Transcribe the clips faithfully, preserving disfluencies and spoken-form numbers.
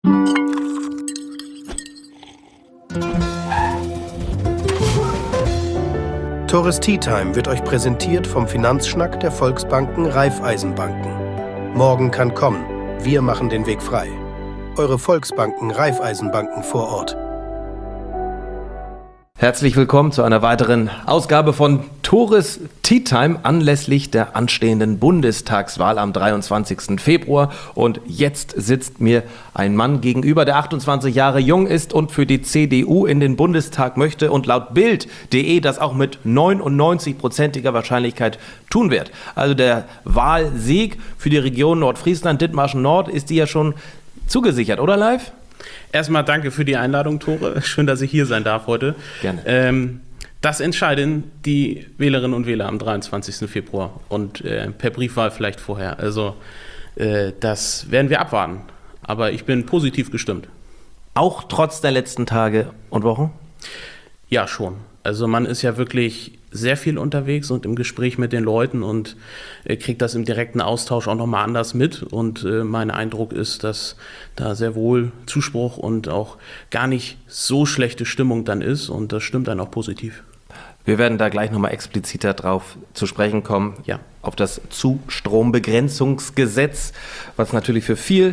Tores Tea Time wird euch präsentiert vom Finanzschnack der Volksbanken Raiffeisenbanken. Morgen kann kommen. Wir machen den Weg frei. Eure Volksbanken Raiffeisenbanken vor Ort. Herzlich willkommen zu einer weiteren Ausgabe von Tores Tea Time anlässlich der anstehenden Bundestagswahl am dreiundzwanzigsten Februar. Und jetzt sitzt mir ein Mann gegenüber, der achtundzwanzig Jahre jung ist und für die C D U in den Bundestag möchte und laut Bild punkt de das auch mit neunundneunzig-prozentiger Wahrscheinlichkeit tun wird. Also der Wahlsieg für die Region Nordfriesland, Dithmarschen Nord, ist die ja schon zugesichert, oder live? Erstmal danke für die Einladung, Tore. Schön, dass ich hier sein darf heute. Gerne. Ähm, das entscheiden die Wählerinnen und Wähler am dreiundzwanzigsten Februar und äh, per Briefwahl vielleicht vorher. Also äh, das werden wir abwarten. Aber ich bin positiv gestimmt. Auch trotz der letzten Tage und Wochen? Ja, schon. Also man ist ja wirklich sehr viel unterwegs und im Gespräch mit den Leuten und äh, kriegt das im direkten Austausch auch nochmal anders mit. Und äh, mein Eindruck ist, dass da sehr wohl Zuspruch und auch gar nicht so schlechte Stimmung dann ist. Und das stimmt dann auch positiv. Wir werden da gleich nochmal expliziter drauf zu sprechen kommen. Ja. Auf das Zustrombegrenzungsgesetz, was natürlich für viel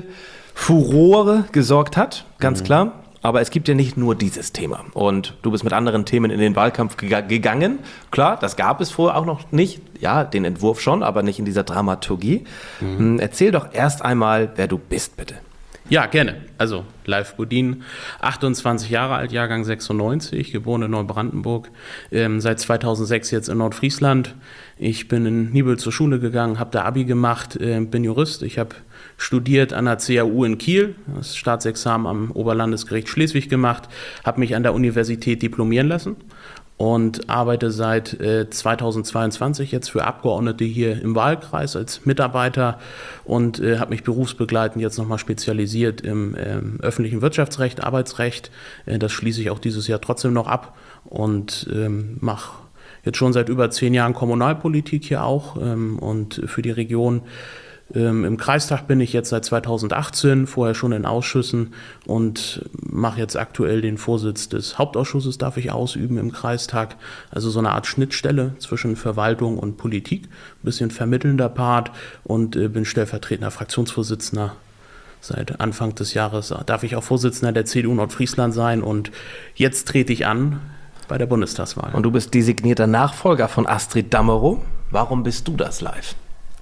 Furore gesorgt hat, ganz mhm. klar. Aber es gibt ja nicht nur dieses Thema. Und du bist mit anderen Themen in den Wahlkampf geg- gegangen. Klar, das gab es vorher auch noch nicht. Ja, den Entwurf schon, aber nicht in dieser Dramaturgie. Mhm. Erzähl doch erst einmal, wer du bist, bitte. Ja, gerne. Also, Leif Budin, achtundzwanzig Jahre alt, Jahrgang sechsundneunzig, geboren in Neubrandenburg, ähm, seit zweitausendsechs jetzt in Nordfriesland. Ich bin in Nibel zur Schule gegangen, habe da Abi gemacht, äh, bin Jurist. Ich habe studiert an der C A U in Kiel, das Staatsexamen am Oberlandesgericht Schleswig gemacht, habe mich an der Universität diplomieren lassen und arbeite seit äh, zweitausendzweiundzwanzig jetzt für Abgeordnete hier im Wahlkreis als Mitarbeiter und äh, habe mich berufsbegleitend jetzt nochmal spezialisiert im äh, öffentlichen Wirtschaftsrecht, Arbeitsrecht. Äh, das schließe ich auch dieses Jahr trotzdem noch ab und ähm, mache jetzt schon seit über zehn Jahren Kommunalpolitik hier auch ähm, und für die Region. Ähm, Im Kreistag bin ich jetzt seit zweitausendachtzehn, vorher schon in Ausschüssen und mache jetzt aktuell den Vorsitz des Hauptausschusses, darf ich ausüben im Kreistag. Also so eine Art Schnittstelle zwischen Verwaltung und Politik, ein bisschen vermittelnder Part und äh, bin stellvertretender Fraktionsvorsitzender. Seit Anfang des Jahres darf ich auch Vorsitzender der C D U Nordfriesland sein und jetzt trete ich an bei der Bundestagswahl. Und du bist designierter Nachfolger von Astrid Dammerow. Warum bist du das, live?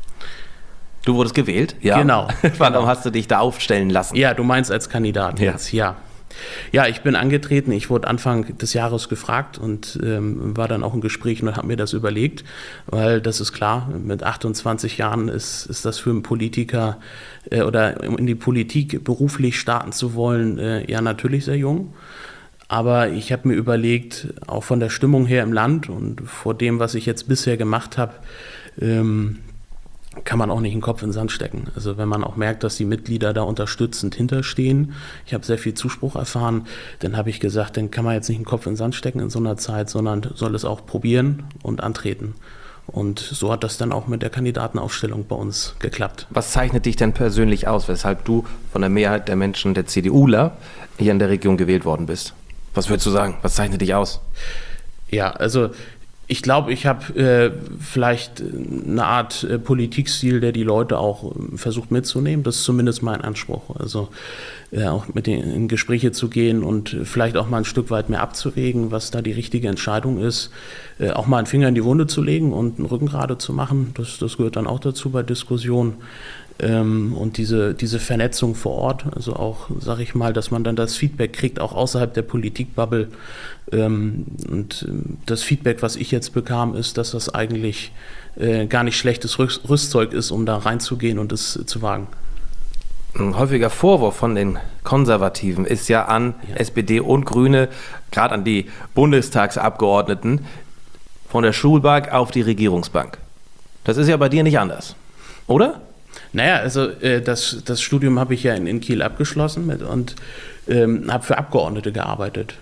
Du wurdest gewählt? Ja. Genau. Warum genau. hast du dich da aufstellen lassen? Ja, du meinst als Kandidat ja. jetzt, ja. Ja, ich bin angetreten, ich wurde Anfang des Jahres gefragt und ähm, war dann auch im Gespräch und habe mir das überlegt, weil das ist klar, mit achtundzwanzig Jahren ist, ist das für einen Politiker äh, oder in die Politik beruflich starten zu wollen, äh, ja natürlich sehr jung. Aber ich habe mir überlegt, auch von der Stimmung her im Land und vor dem, was ich jetzt bisher gemacht habe, ähm, kann man auch nicht den Kopf in den Sand stecken. Also wenn man auch merkt, dass die Mitglieder da unterstützend hinterstehen, ich habe sehr viel Zuspruch erfahren, dann habe ich gesagt, dann kann man jetzt nicht den Kopf in den Sand stecken in so einer Zeit, sondern soll es auch probieren und antreten. Und so hat das dann auch mit der Kandidatenaufstellung bei uns geklappt. Was zeichnet dich denn persönlich aus, weshalb du von der Mehrheit der Menschen, der CDUler, hier in der Region gewählt worden bist? Was würdest du sagen? Was zeichnet dich aus? Ja, also ich glaube, ich habe äh, vielleicht eine Art äh, Politikstil, der die Leute auch äh, versucht mitzunehmen. Das ist zumindest mein Anspruch. Also äh, auch mit denen in Gespräche zu gehen und vielleicht auch mal ein Stück weit mehr abzuwägen, was da die richtige Entscheidung ist. Äh, auch mal einen Finger in die Wunde zu legen und einen Rücken gerade zu machen. Das, das gehört dann auch dazu bei Diskussionen. Ähm, und diese, diese Vernetzung vor Ort, also auch, sage ich mal, dass man dann das Feedback kriegt, auch außerhalb der Politikbubble. Ähm, und das Feedback, was ich jetzt bekam, ist, dass das eigentlich äh, gar nicht schlechtes Rüstzeug ist, um da reinzugehen und es äh, zu wagen. Ein häufiger Vorwurf von den Konservativen ist ja an ja. S P D und Grüne, gerade an die Bundestagsabgeordneten, von der Schulbank auf die Regierungsbank. Das ist ja bei dir nicht anders, oder? Naja, also äh, das, das Studium habe ich ja in, in Kiel abgeschlossen mit, und ähm, habe für Abgeordnete gearbeitet.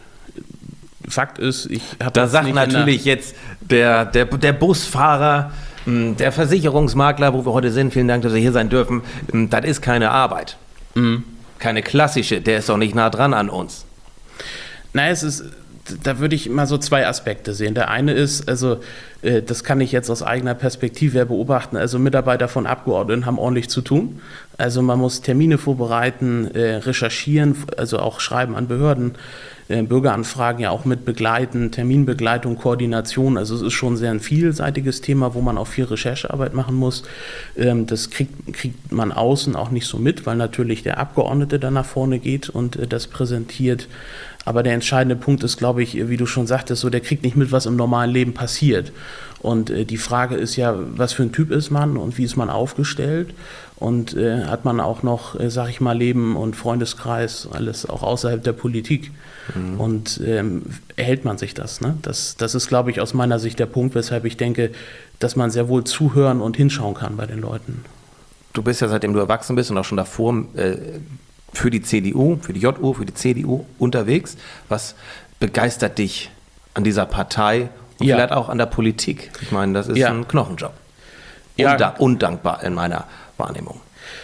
Fakt ist, ich habe... Da sagt natürlich jetzt der, der, der Busfahrer, der Versicherungsmakler, wo wir heute sind, vielen Dank, dass wir hier sein dürfen, das ist keine Arbeit. Mhm. keine klassische, der ist doch nicht nah dran an uns. Nein, es ist, da würde ich immer so zwei Aspekte sehen. Der eine ist, also äh, das kann ich jetzt aus eigener Perspektive beobachten, also Mitarbeiter von Abgeordneten haben ordentlich zu tun. Also man muss Termine vorbereiten, äh, recherchieren, also auch schreiben an Behörden, äh, Bürgeranfragen ja auch mit begleiten, Terminbegleitung, Koordination. Also es ist schon sehr ein vielseitiges Thema, wo man auch viel Recherchearbeit machen muss. Ähm, das kriegt, kriegt man außen auch nicht so mit, weil natürlich der Abgeordnete dann nach vorne geht und äh, das präsentiert. Aber der entscheidende Punkt ist, glaube ich, wie du schon sagtest, so der kriegt nicht mit, was im normalen Leben passiert. Und äh, die Frage ist ja, was für ein Typ ist man und wie ist man aufgestellt? Und äh, hat man auch noch, äh, sag ich mal, Leben und Freundeskreis, alles auch außerhalb der Politik? Mhm. Und ähm, erhält man sich das? Ne? Das, das ist, glaube ich, aus meiner Sicht der Punkt, weshalb ich denke, dass man sehr wohl zuhören und hinschauen kann bei den Leuten. Du bist ja, seitdem du erwachsen bist und auch schon davor äh, für die C D U, für die J U, für die C D U unterwegs. Was begeistert dich an dieser Partei und ja. vielleicht auch an der Politik? Ich meine, das ist ja. ein Knochenjob. Ja. Unda- undankbar in meiner Wahrnehmung.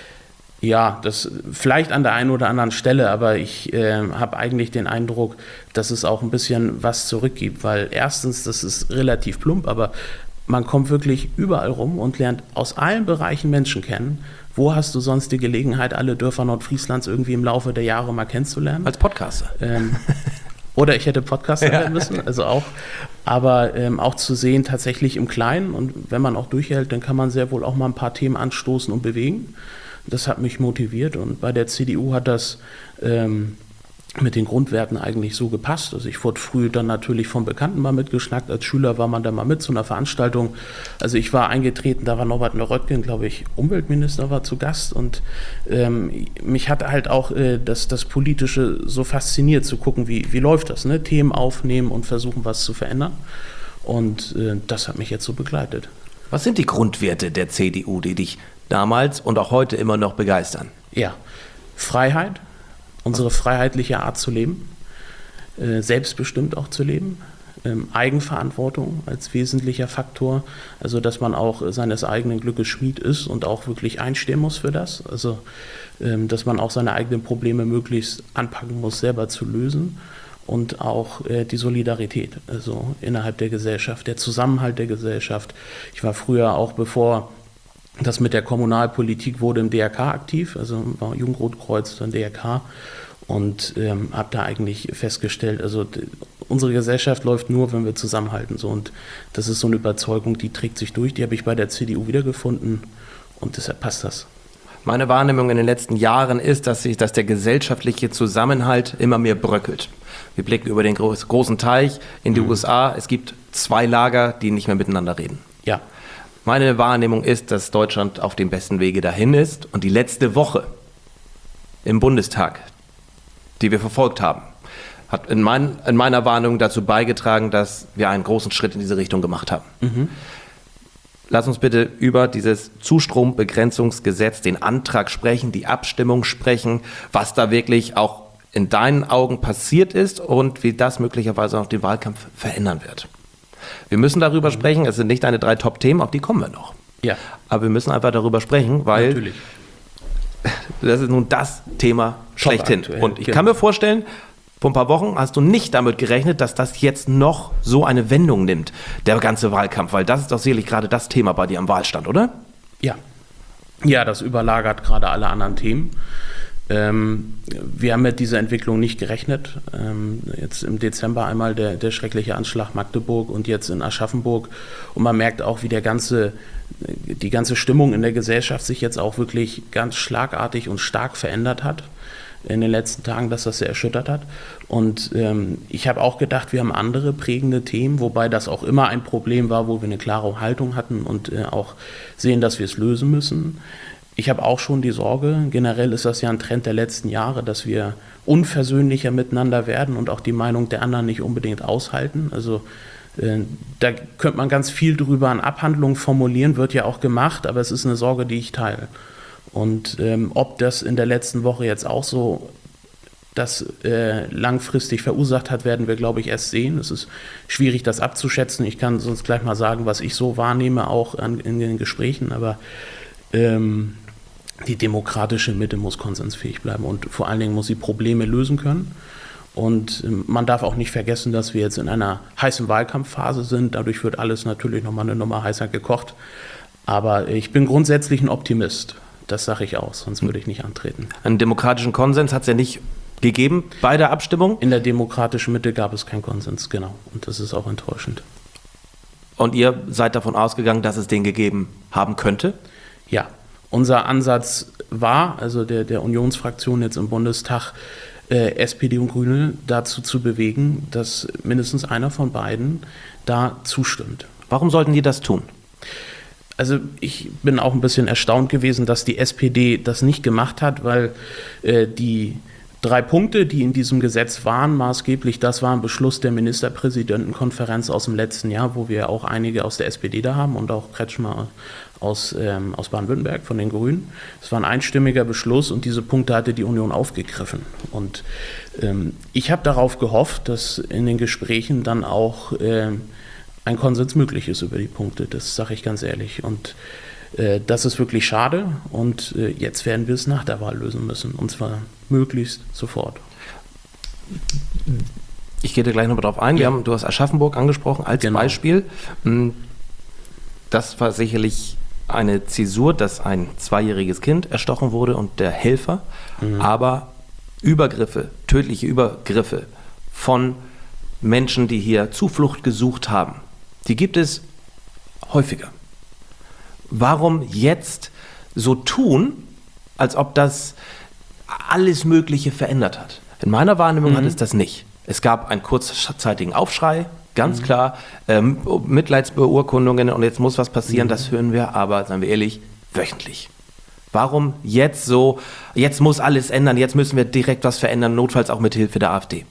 Ja, das vielleicht an der einen oder anderen Stelle, aber ich äh, habe eigentlich den Eindruck, dass es auch ein bisschen was zurückgibt, weil erstens, das ist relativ plump, aber man kommt wirklich überall rum und lernt aus allen Bereichen Menschen kennen. Wo hast du sonst die Gelegenheit, alle Dörfer Nordfrieslands irgendwie im Laufe der Jahre mal kennenzulernen? Als Podcaster. Ähm, oder ich hätte Podcaster werden müssen, also auch. Aber ähm, auch zu sehen, tatsächlich im Kleinen. Und wenn man auch durchhält, dann kann man sehr wohl auch mal ein paar Themen anstoßen und bewegen. Das hat mich motiviert. Und bei der C D U hat das ähm, mit den Grundwerten eigentlich so gepasst. Also ich wurde früh dann natürlich von Bekannten mal mitgeschnackt. Als Schüler war man da mal mit zu einer Veranstaltung. Also ich war eingetreten, da war Norbert Röttgen, glaube ich, Umweltminister, war zu Gast. Und ähm, mich hat halt auch äh, das, das Politische so fasziniert, zu gucken, wie, wie läuft das, ne? Themen aufnehmen und versuchen, was zu verändern. Und äh, das hat mich jetzt so begleitet. Was sind die Grundwerte der C D U, die dich damals und auch heute immer noch begeistern? Ja, Freiheit. Unsere freiheitliche Art zu leben, äh, selbstbestimmt auch zu leben, ähm, Eigenverantwortung als wesentlicher Faktor, also dass man auch seines eigenen Glückes Schmied ist und auch wirklich einstehen muss für das, also ähm, dass man auch seine eigenen Probleme möglichst anpacken muss, selber zu lösen und auch äh, die Solidarität, also innerhalb der Gesellschaft, der Zusammenhalt der Gesellschaft. Ich war früher auch, bevor das mit der Kommunalpolitik wurde, im D R K aktiv, also war Jugendrotkreuz, dann D R K und ähm, habe da eigentlich festgestellt, also d- unsere Gesellschaft läuft nur, wenn wir zusammenhalten, so, und das ist so eine Überzeugung, die trägt sich durch, die habe ich bei der C D U wiedergefunden und deshalb passt das. Meine Wahrnehmung in den letzten Jahren ist, dass sich, dass der gesellschaftliche Zusammenhalt immer mehr bröckelt. Wir blicken über den groß, großen Teich in die mhm. U S A, es gibt zwei Lager, die nicht mehr miteinander reden. Ja. Meine Wahrnehmung ist, dass Deutschland auf dem besten Wege dahin ist und die letzte Woche im Bundestag, die wir verfolgt haben, hat in, mein, in meiner Wahrnehmung dazu beigetragen, dass wir einen großen Schritt in diese Richtung gemacht haben. Mhm. Lass uns bitte über dieses Zustrombegrenzungsgesetz, den Antrag sprechen, die Abstimmung sprechen, was da wirklich auch in deinen Augen passiert ist und wie das möglicherweise auch den Wahlkampf verändern wird. Wir müssen darüber sprechen, es sind nicht deine drei Top-Themen, auf die kommen wir noch. Ja. Aber wir müssen einfach darüber sprechen, weil Natürlich. das ist nun das Thema schlechthin. Aktuell, und ich genau. kann mir vorstellen, vor ein paar Wochen hast du nicht damit gerechnet, dass das jetzt noch so eine Wendung nimmt, der ganze Wahlkampf, weil das ist doch sicherlich gerade das Thema bei dir am Wahlstand, oder? Ja. Ja, das überlagert gerade alle anderen Themen. Ähm, wir haben mit dieser Entwicklung nicht gerechnet. Ähm, jetzt im Dezember einmal der, der schreckliche Anschlag Magdeburg und jetzt in Aschaffenburg. Und man merkt auch, wie der ganze, die ganze Stimmung in der Gesellschaft sich jetzt auch wirklich ganz schlagartig und stark verändert hat in den letzten Tagen, dass das sehr erschüttert hat. Und ähm, ich habe auch gedacht, wir haben andere prägende Themen, wobei das auch immer ein Problem war, wo wir eine klare Haltung hatten und äh, auch sehen, dass wir es lösen müssen. Ich habe auch schon die Sorge, generell ist das ja ein Trend der letzten Jahre, dass wir unversöhnlicher miteinander werden und auch die Meinung der anderen nicht unbedingt aushalten. Also äh, da könnte man ganz viel drüber an Abhandlungen formulieren, wird ja auch gemacht, aber es ist eine Sorge, die ich teile. Und ähm, ob das in der letzten Woche jetzt auch so das äh, langfristig verursacht hat, werden wir, glaube ich, erst sehen. Es ist schwierig, das abzuschätzen. Ich kann sonst gleich mal sagen, was ich so wahrnehme, auch an, in den Gesprächen, aber ähm, die demokratische Mitte muss konsensfähig bleiben und vor allen Dingen muss sie Probleme lösen können. Und man darf auch nicht vergessen, dass wir jetzt in einer heißen Wahlkampfphase sind. Dadurch wird alles natürlich nochmal eine Nummer heißer gekocht. Aber ich bin grundsätzlich ein Optimist. Das sage ich auch, sonst würde ich nicht antreten. Einen demokratischen Konsens hat es ja nicht gegeben bei der Abstimmung? In der demokratischen Mitte gab es keinen Konsens, genau. Und das ist auch enttäuschend. Und ihr seid davon ausgegangen, dass es den gegeben haben könnte? Ja. Unser Ansatz war, also der, der Unionsfraktion jetzt im Bundestag, äh, S P D und Grüne dazu zu bewegen, dass mindestens einer von beiden da zustimmt. Warum sollten die das tun? Also ich bin auch ein bisschen erstaunt gewesen, dass die S P D das nicht gemacht hat, weil äh, die drei Punkte, die in diesem Gesetz waren, maßgeblich, das war ein Beschluss der Ministerpräsidentenkonferenz aus dem letzten Jahr, wo wir auch einige aus der S P D da haben und auch Kretschmer aus, ähm, aus Baden-Württemberg von den Grünen. Es war ein einstimmiger Beschluss und diese Punkte hatte die Union aufgegriffen. Und ähm, ich habe darauf gehofft, dass in den Gesprächen dann auch ähm, ein Konsens möglich ist über die Punkte. Das sage ich ganz ehrlich. Und äh, das ist wirklich schade und äh, jetzt werden wir es nach der Wahl lösen müssen und zwar möglichst sofort. Ich gehe da gleich noch darauf ein. Wir Ja. haben, du hast Aschaffenburg angesprochen als Genau. Beispiel. Das war sicherlich eine Zäsur, dass ein zweijähriges Kind erstochen wurde und der Helfer, Mhm. aber Übergriffe, tödliche Übergriffe von Menschen, die hier Zuflucht gesucht haben, die gibt es häufiger. Warum jetzt so tun, als ob das alles Mögliche verändert hat? In meiner Wahrnehmung Mhm. hat es das nicht. Es gab einen kurzzeitigen Aufschrei, ganz mhm. klar, ähm, Mitleidsbeurkundungen und jetzt muss was passieren, mhm. das hören wir aber, seien wir ehrlich, wöchentlich. Warum jetzt so, jetzt muss alles ändern, jetzt müssen wir direkt was verändern, notfalls auch mit Hilfe der AfD?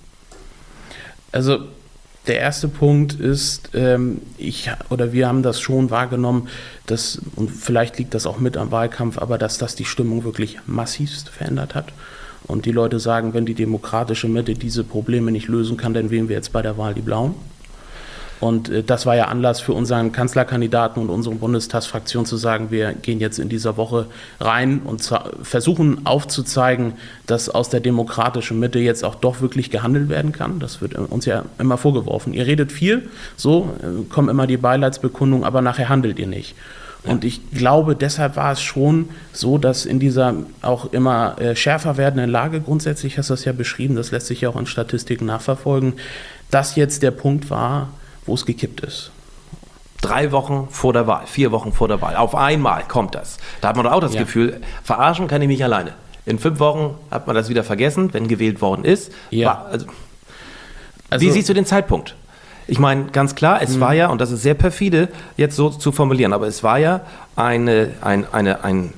Also der erste Punkt ist, ähm, ich oder wir haben das schon wahrgenommen, dass, und vielleicht liegt das auch mit am Wahlkampf, aber dass das die Stimmung wirklich massivst verändert hat. Und die Leute sagen, wenn die demokratische Mitte diese Probleme nicht lösen kann, dann wählen wir jetzt bei der Wahl die Blauen. Und äh, das war ja Anlass für unseren Kanzlerkandidaten und unsere Bundestagsfraktion zu sagen, wir gehen jetzt in dieser Woche rein und za- versuchen aufzuzeigen, dass aus der demokratischen Mitte jetzt auch doch wirklich gehandelt werden kann. Das wird uns ja immer vorgeworfen. Ihr redet viel, so äh, kommen immer die Beileidsbekundungen, aber nachher handelt ihr nicht. Und ich glaube, deshalb war es schon so, dass in dieser auch immer äh, schärfer werdenden Lage, grundsätzlich hast du das ja beschrieben, das lässt sich ja auch in Statistiken nachverfolgen, dass jetzt der Punkt war, wo es gekippt ist. Drei Wochen vor der Wahl, vier Wochen vor der Wahl, auf einmal kommt das. Da hat man doch auch das Ja. Gefühl, verarschen kann ich mich alleine. In fünf Wochen hat man das wieder vergessen, wenn gewählt worden ist. Ja. War, also, Also- wie siehst du den Zeitpunkt? Ich meine, ganz klar, es war ja, und das ist sehr perfide, jetzt so zu formulieren, aber es war ja eine, ein, eine, ein,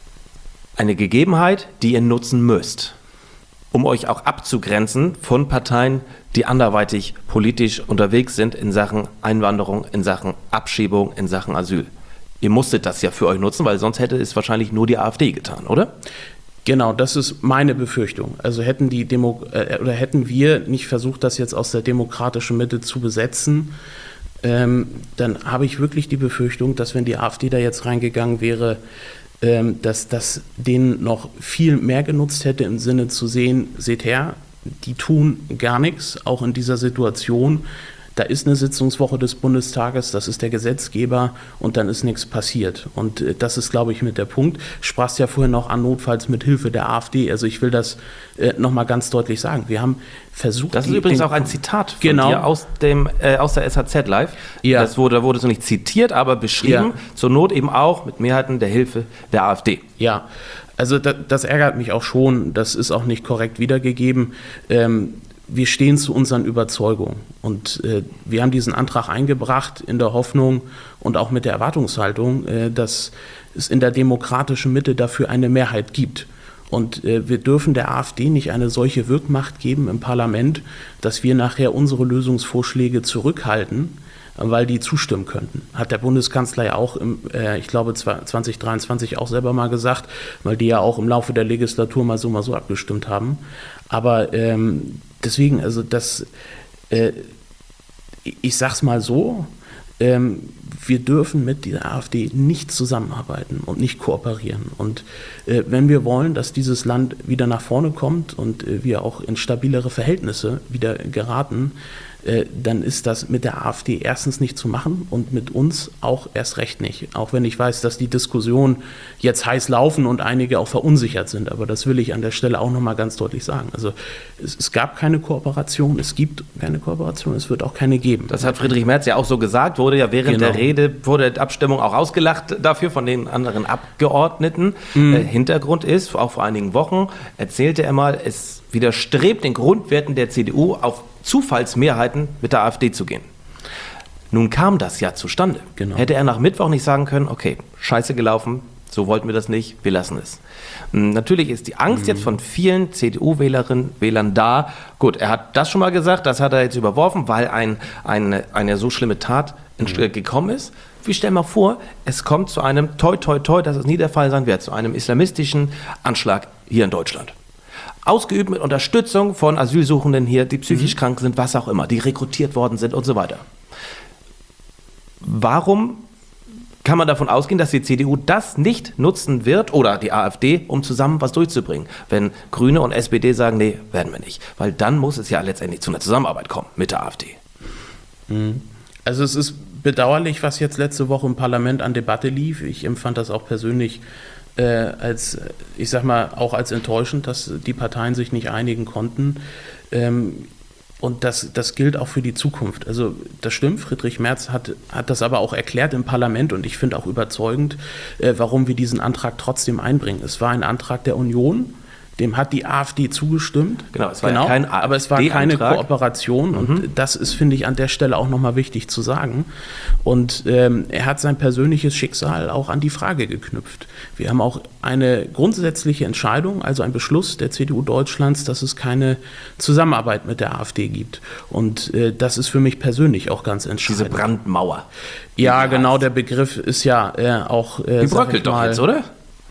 eine Gegebenheit, die ihr nutzen müsst, um euch auch abzugrenzen von Parteien, die anderweitig politisch unterwegs sind in Sachen Einwanderung, in Sachen Abschiebung, in Sachen Asyl. Ihr musstet das ja für euch nutzen, weil sonst hätte es wahrscheinlich nur die AfD getan, oder? Genau, das ist meine Befürchtung. Also hätten die Demo äh, oder hätten wir nicht versucht, das jetzt aus der demokratischen Mitte zu besetzen, ähm, dann habe ich wirklich die Befürchtung, dass wenn die AfD da jetzt reingegangen wäre, ähm, dass das denen noch viel mehr genutzt hätte, im Sinne zu sehen, seht her, die tun gar nichts, auch in dieser Situation. Da ist eine Sitzungswoche des Bundestages, das ist der Gesetzgeber und dann ist nichts passiert. Und äh, das ist, glaube ich, mit der Punkt. Sprachst ja vorhin noch an, notfalls mit Hilfe der AfD. Also ich will das äh, nochmal ganz deutlich sagen. Wir haben versucht... Das ist die, übrigens den, auch ein Zitat von Genau. dir aus, dem, äh, aus der S H Z Live. Ja. Das wurde, da wurde so nicht zitiert, aber beschrieben, Ja. zur Not eben auch mit Mehrheiten der Hilfe der AfD. Ja, also da, das ärgert mich auch schon. Das ist auch nicht korrekt wiedergegeben. Ähm, wir stehen zu unseren Überzeugungen. Und äh, wir haben diesen Antrag eingebracht in der Hoffnung und auch mit der Erwartungshaltung, äh, dass es in der demokratischen Mitte dafür eine Mehrheit gibt. Und äh, wir dürfen der AfD nicht eine solche Wirkmacht geben im Parlament, dass wir nachher unsere Lösungsvorschläge zurückhalten, weil die zustimmen könnten. Hat der Bundeskanzler ja auch, im, äh, ich glaube, zwanzig dreiundzwanzig auch selber mal gesagt, weil die ja auch im Laufe der Legislatur mal so, mal so abgestimmt haben. Aber ähm, deswegen, also das, äh, ich sag's mal so, ähm, wir dürfen mit der AfD nicht zusammenarbeiten und nicht kooperieren. Und äh, wenn wir wollen, dass dieses Land wieder nach vorne kommt und äh, wir auch in stabilere Verhältnisse wieder geraten, äh, dann ist das mit der AfD erstens nicht zu machen und mit uns auch erst recht nicht. Auch wenn ich weiß, dass die Diskussionen jetzt heiß laufen und einige auch verunsichert sind. Aber das will ich an der Stelle auch nochmal ganz deutlich sagen. Also es, es gab keine Kooperation, es gibt keine Kooperation, es wird auch keine geben. Das hat Friedrich Merz ja auch so gesagt, wurde ja während Genau. der Rede, wurde die Abstimmung auch ausgelacht dafür von den anderen Abgeordneten. Mhm. Äh, Hintergrund ist, auch vor einigen Wochen erzählte er mal, es widerstrebt den Grundwerten der C D U, auf Zufallsmehrheiten mit der AfD zu gehen. Nun kam das ja zustande. Genau. Hätte er nach Mittwoch nicht sagen können, okay, scheiße gelaufen, so wollten wir das nicht, wir lassen es. Natürlich ist die Angst mhm. jetzt von vielen C D U-Wählerinnen, Wählern da. Gut, er hat das schon mal gesagt, das hat er jetzt überworfen, weil ein, eine, eine so schlimme Tat mhm. gekommen ist. Wir stellen mal vor, es kommt zu einem, toi, toi, toi, dass es nie der Fall sein wird, zu einem islamistischen Anschlag hier in Deutschland. Ausgeübt mit Unterstützung von Asylsuchenden hier, die psychisch mhm. krank sind, was auch immer, die rekrutiert worden sind und so weiter. Warum kann man davon ausgehen, dass die C D U das nicht nutzen wird oder die AfD, um zusammen was durchzubringen, wenn Grüne und S P D sagen, nee, werden wir nicht. Weil dann muss es ja letztendlich zu einer Zusammenarbeit kommen mit der AfD. Also es ist bedauerlich, was jetzt letzte Woche im Parlament an Debatte lief. Ich empfand das auch persönlich äh, als, ich sag mal, auch als enttäuschend, dass die Parteien sich nicht einigen konnten. Ähm, Und das, das gilt auch für die Zukunft. Also das stimmt, Friedrich Merz hat, hat das aber auch erklärt im Parlament und ich finde auch überzeugend, äh, warum wir diesen Antrag trotzdem einbringen. Es war ein Antrag der Union, dem hat die AfD zugestimmt. Genau, es war genau, ja kein aber es war keine Kooperation mhm. und das ist, finde ich, an der Stelle auch nochmal wichtig zu sagen. Und ähm, er hat sein persönliches Schicksal auch an die Frage geknüpft. Wir haben auch eine grundsätzliche Entscheidung, also ein Beschluss der C D U Deutschlands, dass es keine Zusammenarbeit mit der AfD gibt. Und äh, das ist für mich persönlich auch ganz entscheidend. Diese Brandmauer. Ja, genau, der Begriff ist ja äh, auch... Äh, die bröckelt doch jetzt, oder?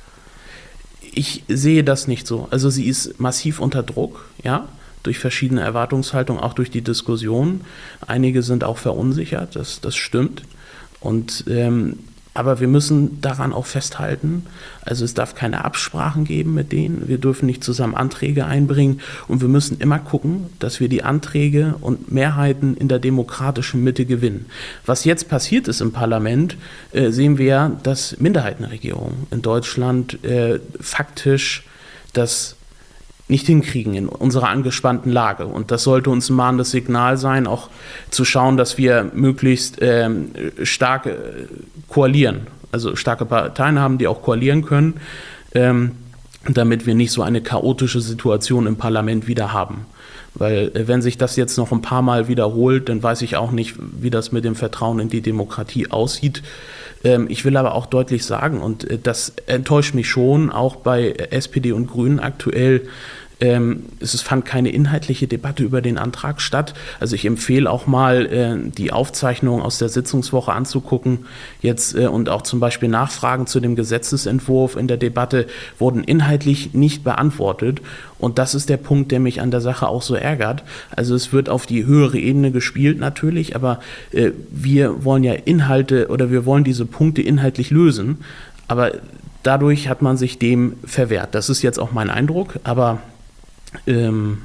Ich sehe das nicht so. Also sie ist massiv unter Druck, ja, durch verschiedene Erwartungshaltungen, auch durch die Diskussion. Einige sind auch verunsichert, das, das stimmt. Und, ähm, aber wir müssen daran auch festhalten, also es darf keine Absprachen geben mit denen, wir dürfen nicht zusammen Anträge einbringen und wir müssen immer gucken, dass wir die Anträge und Mehrheiten in der demokratischen Mitte gewinnen. Was jetzt passiert ist im Parlament, äh, sehen wir, dass Minderheitenregierungen in Deutschland äh, faktisch das nicht hinkriegen in unserer angespannten Lage. Und das sollte uns ein mahnendes Signal sein, auch zu schauen, dass wir möglichst ähm, stark äh, koalieren. Also starke Parteien haben, die auch koalieren können, ähm, damit wir nicht so eine chaotische Situation im Parlament wieder haben. Weil äh, wenn sich das jetzt noch ein paar Mal wiederholt, dann weiß ich auch nicht, wie das mit dem Vertrauen in die Demokratie aussieht. Ähm, ich will aber auch deutlich sagen, und äh, das enttäuscht mich schon, auch bei S P D und Grünen aktuell, Ähm, es fand keine inhaltliche Debatte über den Antrag statt. Also ich empfehle auch mal, äh, die Aufzeichnung aus der Sitzungswoche anzugucken. Jetzt äh, und auch zum Beispiel Nachfragen zu dem Gesetzesentwurf in der Debatte wurden inhaltlich nicht beantwortet. Und das ist der Punkt, der mich an der Sache auch so ärgert. Also es wird auf die höhere Ebene gespielt natürlich, aber äh, wir wollen ja Inhalte oder wir wollen diese Punkte inhaltlich lösen. Aber dadurch hat man sich dem verwehrt. Das ist jetzt auch mein Eindruck, aber Ähm,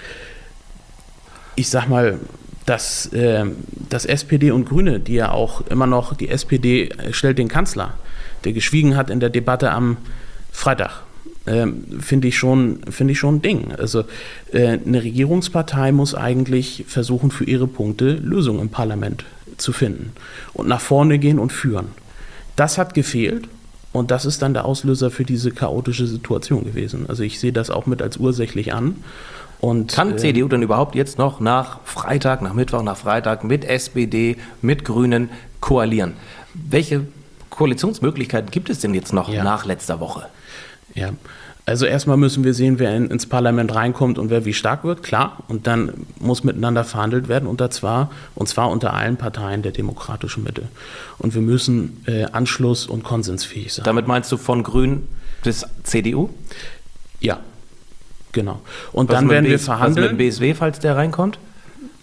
ich sag mal, dass, äh, dass S P D und Grüne, die ja auch immer noch, die S P D stellt den Kanzler, der geschwiegen hat in der Debatte am Freitag, äh, finde ich schon, finde ich schon ein Ding. Also äh, eine Regierungspartei muss eigentlich versuchen, für ihre Punkte Lösungen im Parlament zu finden und nach vorne gehen und führen. Das hat gefehlt. Und das ist dann der Auslöser für diese chaotische Situation gewesen. Also ich sehe das auch mit als ursächlich an. Und, Kann äh, C D U denn überhaupt jetzt noch nach Freitag, nach Mittwoch, nach Freitag mit S P D, mit Grünen koalieren? Welche Koalitionsmöglichkeiten gibt es denn jetzt noch ja. nach letzter Woche? Ja, also erstmal müssen wir sehen, wer in, ins Parlament reinkommt und wer wie stark wird, klar. Und dann muss miteinander verhandelt werden, und zwar, und zwar unter allen Parteien der demokratischen Mitte. Und wir müssen äh, anschluss- und konsensfähig sein. Damit meinst du von Grün bis C D U? Ja, genau. Und was dann werden B- wir verhandeln. Was mit dem B S W, falls der reinkommt?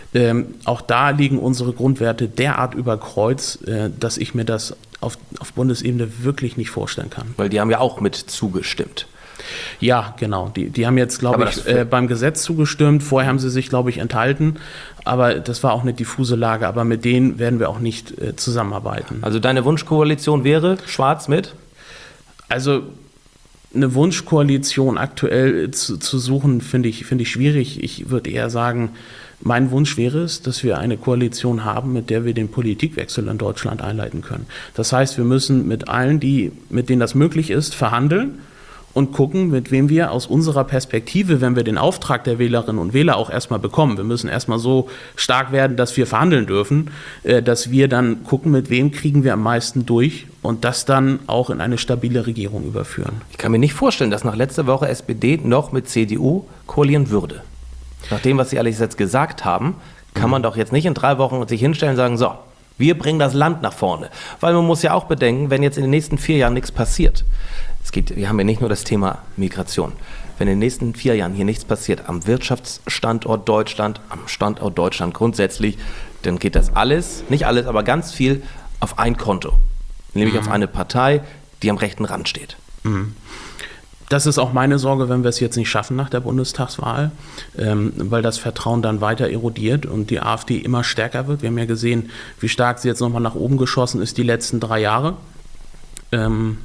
Ähm, auch da liegen unsere Grundwerte derart über Kreuz, äh, dass ich mir das auf, auf Bundesebene wirklich nicht vorstellen kann. Weil die haben ja auch mit zugestimmt. Ja, genau. Die, die haben jetzt, glaube ich, äh, beim Gesetz zugestimmt. Vorher haben sie sich, glaube ich, enthalten. Aber das war auch eine diffuse Lage. Aber mit denen werden wir auch nicht äh, zusammenarbeiten. Also deine Wunschkoalition wäre schwarz mit? Also eine Wunschkoalition aktuell zu, zu suchen, finde ich, finde ich schwierig. Ich würde eher sagen, mein Wunsch wäre es, dass wir eine Koalition haben, mit der wir den Politikwechsel in Deutschland einleiten können. Das heißt, wir müssen mit allen, die, mit denen das möglich ist, verhandeln und gucken, mit wem wir aus unserer Perspektive, wenn wir den Auftrag der Wählerinnen und Wähler auch erstmal bekommen, wir müssen erstmal so stark werden, dass wir verhandeln dürfen, dass wir dann gucken, mit wem kriegen wir am meisten durch und das dann auch in eine stabile Regierung überführen. Ich kann mir nicht vorstellen, dass nach letzter Woche S P D noch mit C D U koalieren würde. Nach dem, was Sie alles jetzt gesagt haben, kann man doch jetzt nicht in drei Wochen sich hinstellen und sagen, so, wir bringen das Land nach vorne. Weil man muss ja auch bedenken, wenn jetzt in den nächsten vier Jahren nichts passiert, es geht, wir haben ja nicht nur das Thema Migration, wenn in den nächsten vier Jahren hier nichts passiert, am Wirtschaftsstandort Deutschland, am Standort Deutschland grundsätzlich, dann geht das alles, nicht alles, aber ganz viel auf ein Konto. Nämlich mhm. auf eine Partei, die am rechten Rand steht. Mhm. Das ist auch meine Sorge, wenn wir es jetzt nicht schaffen nach der Bundestagswahl, ähm, weil das Vertrauen dann weiter erodiert und die AfD immer stärker wird. Wir haben ja gesehen, wie stark sie jetzt nochmal nach oben geschossen ist die letzten drei Jahre. Ähm,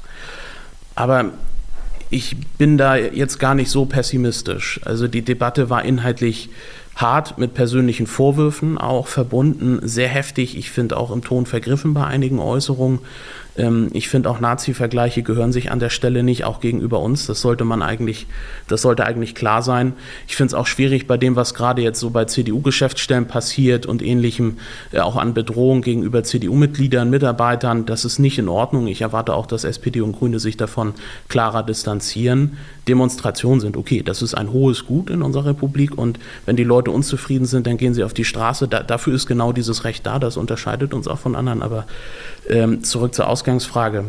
aber ich bin da jetzt gar nicht so pessimistisch. Also die Debatte war inhaltlich hart mit persönlichen Vorwürfen, auch verbunden, sehr heftig. Ich finde auch im Ton vergriffen bei einigen Äußerungen. Ähm, ich finde auch Nazi-Vergleiche gehören sich an der Stelle nicht, auch gegenüber uns. Das sollte man eigentlich, das sollte eigentlich klar sein. Ich finde es auch schwierig bei dem, was gerade jetzt so bei C D U-Geschäftsstellen passiert und Ähnlichem, äh, auch an Bedrohung gegenüber C D U-Mitgliedern, Mitarbeitern. Das ist nicht in Ordnung. Ich erwarte auch, dass S P D und Grüne sich davon klarer distanzieren. Demonstrationen sind okay. Das ist ein hohes Gut in unserer Republik und wenn die Leute unzufrieden sind, dann gehen sie auf die Straße. Da, dafür ist genau dieses Recht da. Das unterscheidet uns auch von anderen. Aber ähm, zurück zur Ausgangsfrage.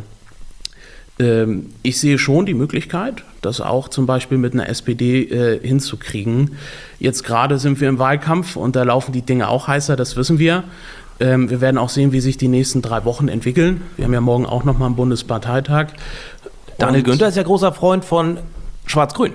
Ähm, ich sehe schon die Möglichkeit, das auch zum Beispiel mit einer S P D äh, hinzukriegen. Jetzt gerade sind wir im Wahlkampf und da laufen die Dinge auch heißer, das wissen wir. Ähm, wir werden auch sehen, wie sich die nächsten drei Wochen entwickeln. Wir haben ja morgen auch nochmal einen Bundesparteitag. Daniel und Günther ist ja großer Freund von Schwarz-Grün.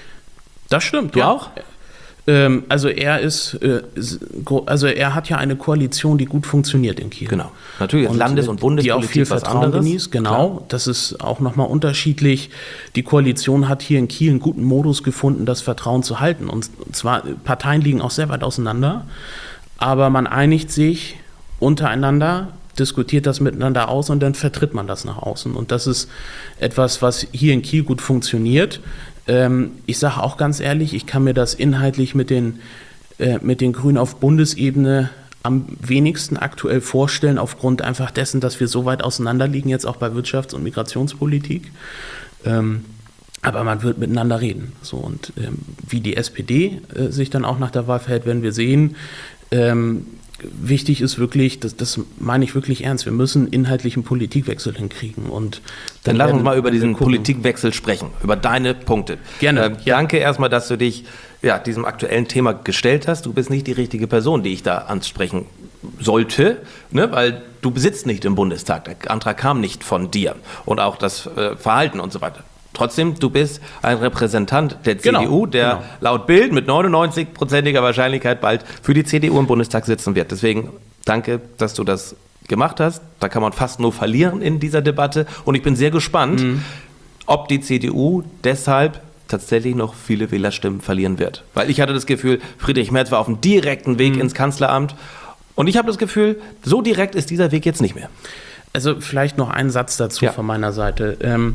Das stimmt, du ja. auch? Ähm, also er ist, äh, also er hat ja eine Koalition, die gut funktioniert in Kiel. Genau, natürlich und, Landes- und Bundespolitik, die auch viel Vertrauen anderes. genießt. Genau, klar. Das ist auch nochmal unterschiedlich. Die Koalition hat hier in Kiel einen guten Modus gefunden, das Vertrauen zu halten. Und zwar, Parteien liegen auch sehr weit auseinander, aber man einigt sich untereinander, diskutiert das miteinander aus und dann vertritt man das nach außen. Und das ist etwas, was hier in Kiel gut funktioniert. Ähm, ich sage auch ganz ehrlich, ich kann mir das inhaltlich mit den, äh, mit den Grünen auf Bundesebene am wenigsten aktuell vorstellen, aufgrund einfach dessen, dass wir so weit auseinander liegen, jetzt auch bei Wirtschafts- und Migrationspolitik. Ähm, aber man wird miteinander reden. So, und ähm, wie die S P D äh, sich dann auch nach der Wahl verhält, werden wir sehen. Ähm, Wichtig ist wirklich, das, das meine ich wirklich ernst, wir müssen inhaltlichen Politikwechsel hinkriegen. Und dann, dann lass uns mal über diesen Politikwechsel sprechen, über deine Punkte. Gerne. Ähm, ja. Danke erstmal, dass du dich ja, diesem aktuellen Thema gestellt hast. Du bist nicht die richtige Person, die ich da ansprechen sollte, ne? Weil du besitzt nicht im Bundestag. Der Antrag kam nicht von dir und auch das äh, Verhalten und so weiter. Trotzdem, du bist ein Repräsentant der C D U, genau, der genau. laut Bild mit neunundneunzig-prozentiger Wahrscheinlichkeit bald für die C D U im Bundestag sitzen wird. Deswegen danke, dass du das gemacht hast. Da kann man fast nur verlieren in dieser Debatte. Und ich bin sehr gespannt, mhm. ob die C D U deshalb tatsächlich noch viele Wählerstimmen verlieren wird. Weil ich hatte das Gefühl, Friedrich Merz war auf dem direkten Weg mhm. ins Kanzleramt. Und ich habe das Gefühl, so direkt ist dieser Weg jetzt nicht mehr. Also vielleicht noch ein Satz dazu ja. von meiner Seite. Ähm,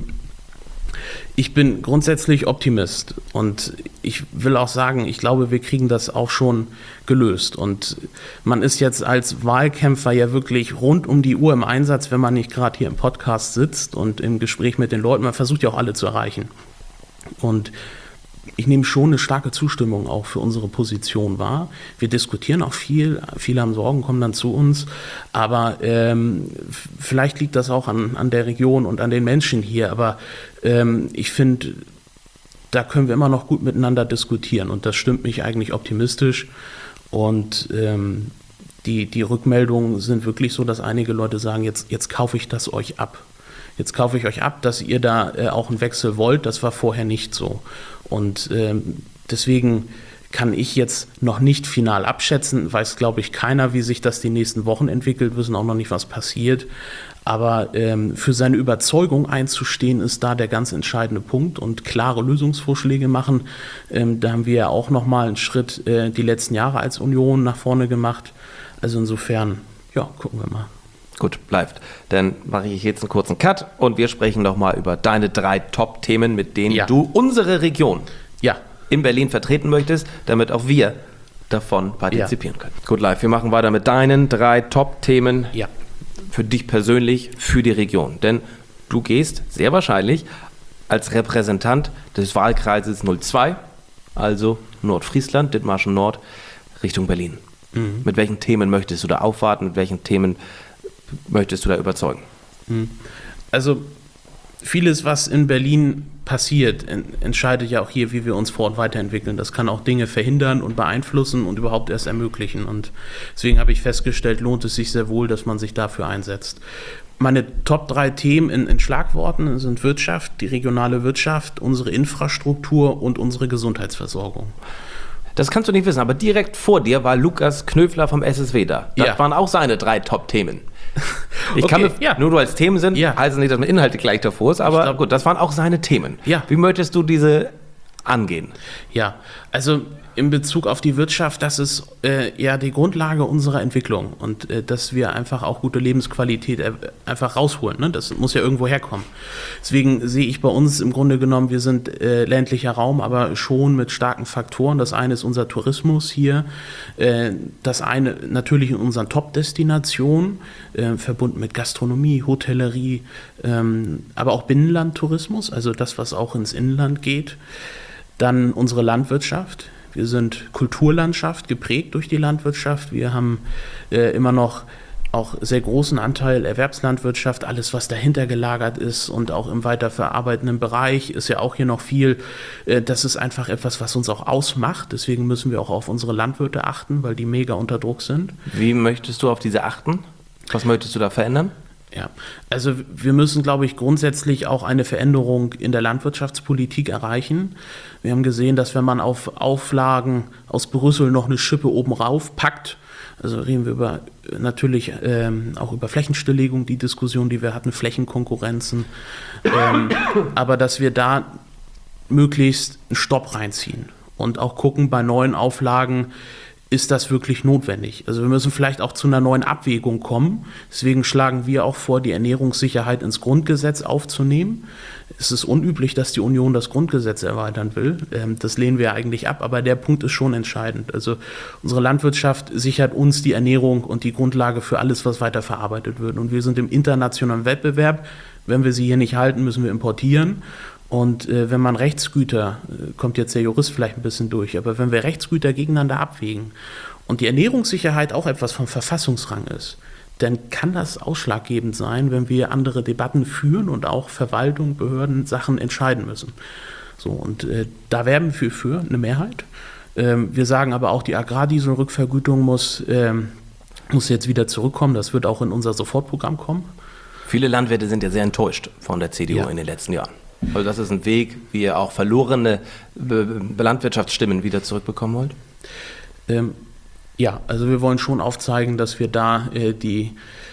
Ich bin grundsätzlich Optimist und ich will auch sagen, ich glaube, wir kriegen das auch schon gelöst. Und man ist jetzt als Wahlkämpfer ja wirklich rund um die Uhr im Einsatz, wenn man nicht gerade hier im Podcast sitzt und im Gespräch mit den Leuten. Man versucht ja auch alle zu erreichen. Und ich nehme schon eine starke Zustimmung auch für unsere Position wahr. Wir diskutieren auch viel, viele haben Sorgen, kommen dann zu uns, aber ähm, vielleicht liegt das auch an, an der Region und an den Menschen hier, aber ähm, ich finde, da können wir immer noch gut miteinander diskutieren und das stimmt mich eigentlich optimistisch Und ähm, die, die Rückmeldungen sind wirklich so, dass einige Leute sagen, jetzt, jetzt kaufe ich das euch ab. Jetzt kaufe ich euch ab, dass ihr da äh, auch einen Wechsel wollt. Das war vorher nicht so. Und ähm, deswegen kann ich jetzt noch nicht final abschätzen, weiß, glaube ich, keiner, wie sich das die nächsten Wochen entwickelt, wissen auch noch nicht, was passiert. Aber ähm, für seine Überzeugung einzustehen, ist da der ganz entscheidende Punkt und klare Lösungsvorschläge machen. Ähm, da haben wir ja auch nochmal einen Schritt äh, die letzten Jahre als Union nach vorne gemacht. Also insofern, ja, gucken wir mal. Gut, bleibt. Dann mache ich jetzt einen kurzen Cut und wir sprechen nochmal über deine drei Top-Themen, mit denen Ja. du unsere Region Ja, in Berlin vertreten möchtest, damit auch wir davon partizipieren können. Gut, live. Wir machen weiter mit deinen drei Top-Themen ja. für dich persönlich, für die Region. Denn du gehst sehr wahrscheinlich als Repräsentant des Wahlkreises null zwei, also Nordfriesland, Dithmarschen Nord, Richtung Berlin. Mhm. Mit welchen Themen möchtest du da aufwarten? Mit welchen Themen möchtest du da überzeugen? Also vieles, was in Berlin passiert, en- entscheidet ja auch hier, wie wir uns vor Ort weiterentwickeln. Das kann auch Dinge verhindern und beeinflussen und überhaupt erst ermöglichen. Und deswegen habe ich festgestellt, lohnt es sich sehr wohl, dass man sich dafür einsetzt. Meine Top drei Themen in, in Schlagworten sind Wirtschaft, die regionale Wirtschaft, unsere Infrastruktur und unsere Gesundheitsversorgung. Das kannst du nicht wissen, aber direkt vor dir war Lukas Knöfler vom S S W da. Das Ja. waren auch seine drei Top-Themen. Ich Okay, kann mir, ja. nur du als Themen sind, Ja. heißt nicht, dass man Inhalte gleich davor ist, aber glaub- gut, das waren auch seine Themen. Ja. Wie möchtest du diese angehen? Ja, also in Bezug auf die Wirtschaft, das ist äh, ja die Grundlage unserer Entwicklung und äh, dass wir einfach auch gute Lebensqualität äh, einfach rausholen. Ne? Das muss ja irgendwo herkommen. Deswegen sehe ich bei uns im Grunde genommen, wir sind äh, ländlicher Raum, aber schon mit starken Faktoren. Das eine ist unser Tourismus hier, äh, das eine natürlich in unseren Top-Destinationen, äh, verbunden mit Gastronomie, Hotellerie, ähm, aber auch Binnenlandtourismus, also das, was auch ins Inland geht. Dann unsere Landwirtschaft. Wir sind Kulturlandschaft, geprägt durch die Landwirtschaft. Wir haben äh, immer noch auch sehr großen Anteil Erwerbslandwirtschaft, alles was dahinter gelagert ist und auch im weiterverarbeitenden Bereich ist ja auch hier noch viel. Äh, das ist einfach etwas, was uns auch ausmacht. Deswegen müssen wir auch auf unsere Landwirte achten, weil die mega unter Druck sind. Wie möchtest du auf diese achten? Was möchtest du da verändern? Ja, also wir müssen, glaube ich, grundsätzlich auch eine Veränderung in der Landwirtschaftspolitik erreichen. Wir haben gesehen, dass wenn man auf Auflagen aus Brüssel noch eine Schippe oben rauf packt, also reden wir über natürlich ähm, auch über Flächenstilllegung, die Diskussion, die wir hatten, Flächenkonkurrenzen, ähm, aber dass wir da möglichst einen Stopp reinziehen und auch gucken bei neuen Auflagen, ist das wirklich notwendig? Also wir müssen vielleicht auch zu einer neuen Abwägung kommen. Deswegen schlagen wir auch vor, die Ernährungssicherheit ins Grundgesetz aufzunehmen. Es ist unüblich, dass die Union das Grundgesetz erweitern will. Das lehnen wir eigentlich ab, aber der Punkt ist schon entscheidend. Also unsere Landwirtschaft sichert uns die Ernährung und die Grundlage für alles, was weiterverarbeitet wird. Und wir sind im internationalen Wettbewerb. Wenn wir sie hier nicht halten, müssen wir importieren. Und äh, wenn man Rechtsgüter, äh, kommt jetzt der Jurist vielleicht ein bisschen durch, aber wenn wir Rechtsgüter gegeneinander abwägen und die Ernährungssicherheit auch etwas vom Verfassungsrang ist, dann kann das ausschlaggebend sein, wenn wir andere Debatten führen und auch Verwaltung, Behörden Sachen entscheiden müssen. So, und äh, da werben wir für eine Mehrheit. Ähm, wir sagen aber auch, die Agrardieselrückvergütung muss, ähm, muss jetzt wieder zurückkommen. Das wird auch in unser Sofortprogramm kommen. Viele Landwirte sind ja sehr enttäuscht von der C D U Ja. in den letzten Jahren. Also das ist ein Weg, wie ihr auch verlorene Be- Be- Landwirtschaftsstimmen wieder zurückbekommen wollt? Ähm, ja, also wir wollen schon aufzeigen, dass wir da äh, die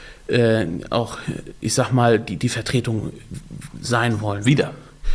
äh, auch, ich sag mal, die, die Vertretung sein wollen. Wieder.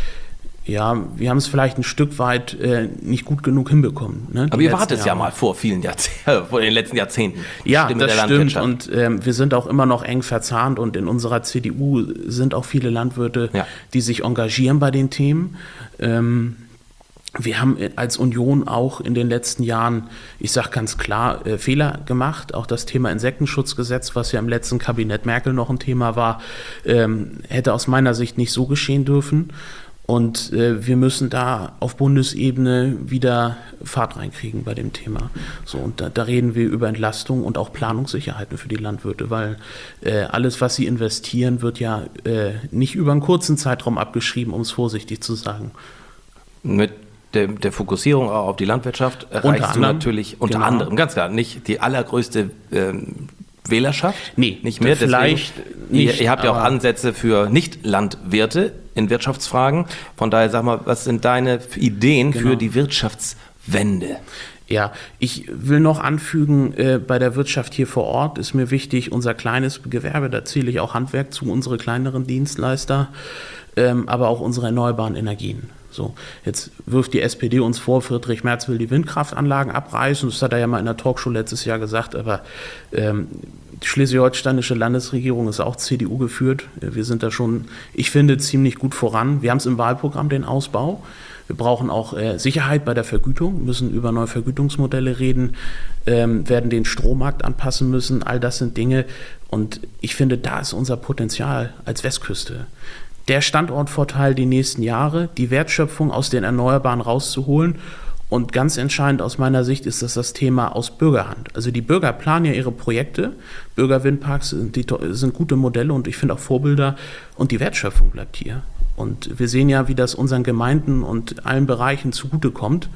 Ja, wir haben es vielleicht ein Stück weit äh, nicht gut genug hinbekommen. Ne, die Aber ihr letzten wart es ja Jahre. mal vor vielen Jahrzehnten, vor den letzten Jahrzehnten. Die Ja, Stimme das der stimmt Landwirtschaft. und ähm, wir sind auch immer noch eng verzahnt und in unserer C D U sind auch viele Landwirte, Ja. die sich engagieren bei den Themen. Ähm, wir haben als Union auch in den letzten Jahren, ich sage ganz klar, äh, Fehler gemacht. Auch das Thema Insektenschutzgesetz, was ja im letzten Kabinett Merkel noch ein Thema war, ähm, hätte aus meiner Sicht nicht so geschehen dürfen. Und äh, wir müssen da auf Bundesebene wieder Fahrt reinkriegen bei dem Thema. So, und da, da reden wir über Entlastung und auch Planungssicherheiten für die Landwirte, weil äh, alles, was sie investieren, wird ja äh, nicht über einen kurzen Zeitraum abgeschrieben, um es vorsichtig zu sagen. Mit der, der Fokussierung auch auf die Landwirtschaft erreichst Unter du anderem, natürlich unter genau. anderem, ganz klar, nicht die allergrößte ähm, Wählerschaft, Nee, nicht mehr. vielleicht Deswegen, nicht, ihr, ihr habt ja auch aber- Ansätze für Nicht-Landwirte in Wirtschaftsfragen. Von daher sag mal, was sind deine Ideen Genau. für die Wirtschaftswende? Ja, ich will noch anfügen, äh, bei der Wirtschaft hier vor Ort ist mir wichtig, unser kleines Gewerbe, da zähle ich auch Handwerk zu, unsere kleineren Dienstleister, ähm, aber auch unsere erneuerbaren Energien. So, jetzt wirft die S P D uns vor, Friedrich Merz will die Windkraftanlagen abreißen. Das hat er ja mal in der Talkshow letztes Jahr gesagt, aber ähm, die schleswig-holsteinische Landesregierung ist auch C D U geführt. Wir sind da schon, ich finde, ziemlich gut voran. Wir haben es im Wahlprogramm, den Ausbau. Wir brauchen auch äh, Sicherheit bei der Vergütung, müssen über neue Vergütungsmodelle reden, ähm, werden den Strommarkt anpassen müssen. All das sind Dinge und ich finde, da ist unser Potenzial als Westküste. Der Standortvorteil die nächsten Jahre, die Wertschöpfung aus den Erneuerbaren rauszuholen. Und ganz entscheidend aus meiner Sicht ist das das Thema aus Bürgerhand. Also die Bürger planen ja ihre Projekte. Bürgerwindparks sind, die, sind gute Modelle und ich finde auch Vorbilder. Und die Wertschöpfung bleibt hier. Und wir sehen ja, wie das unseren Gemeinden und allen Bereichen zugutekommt.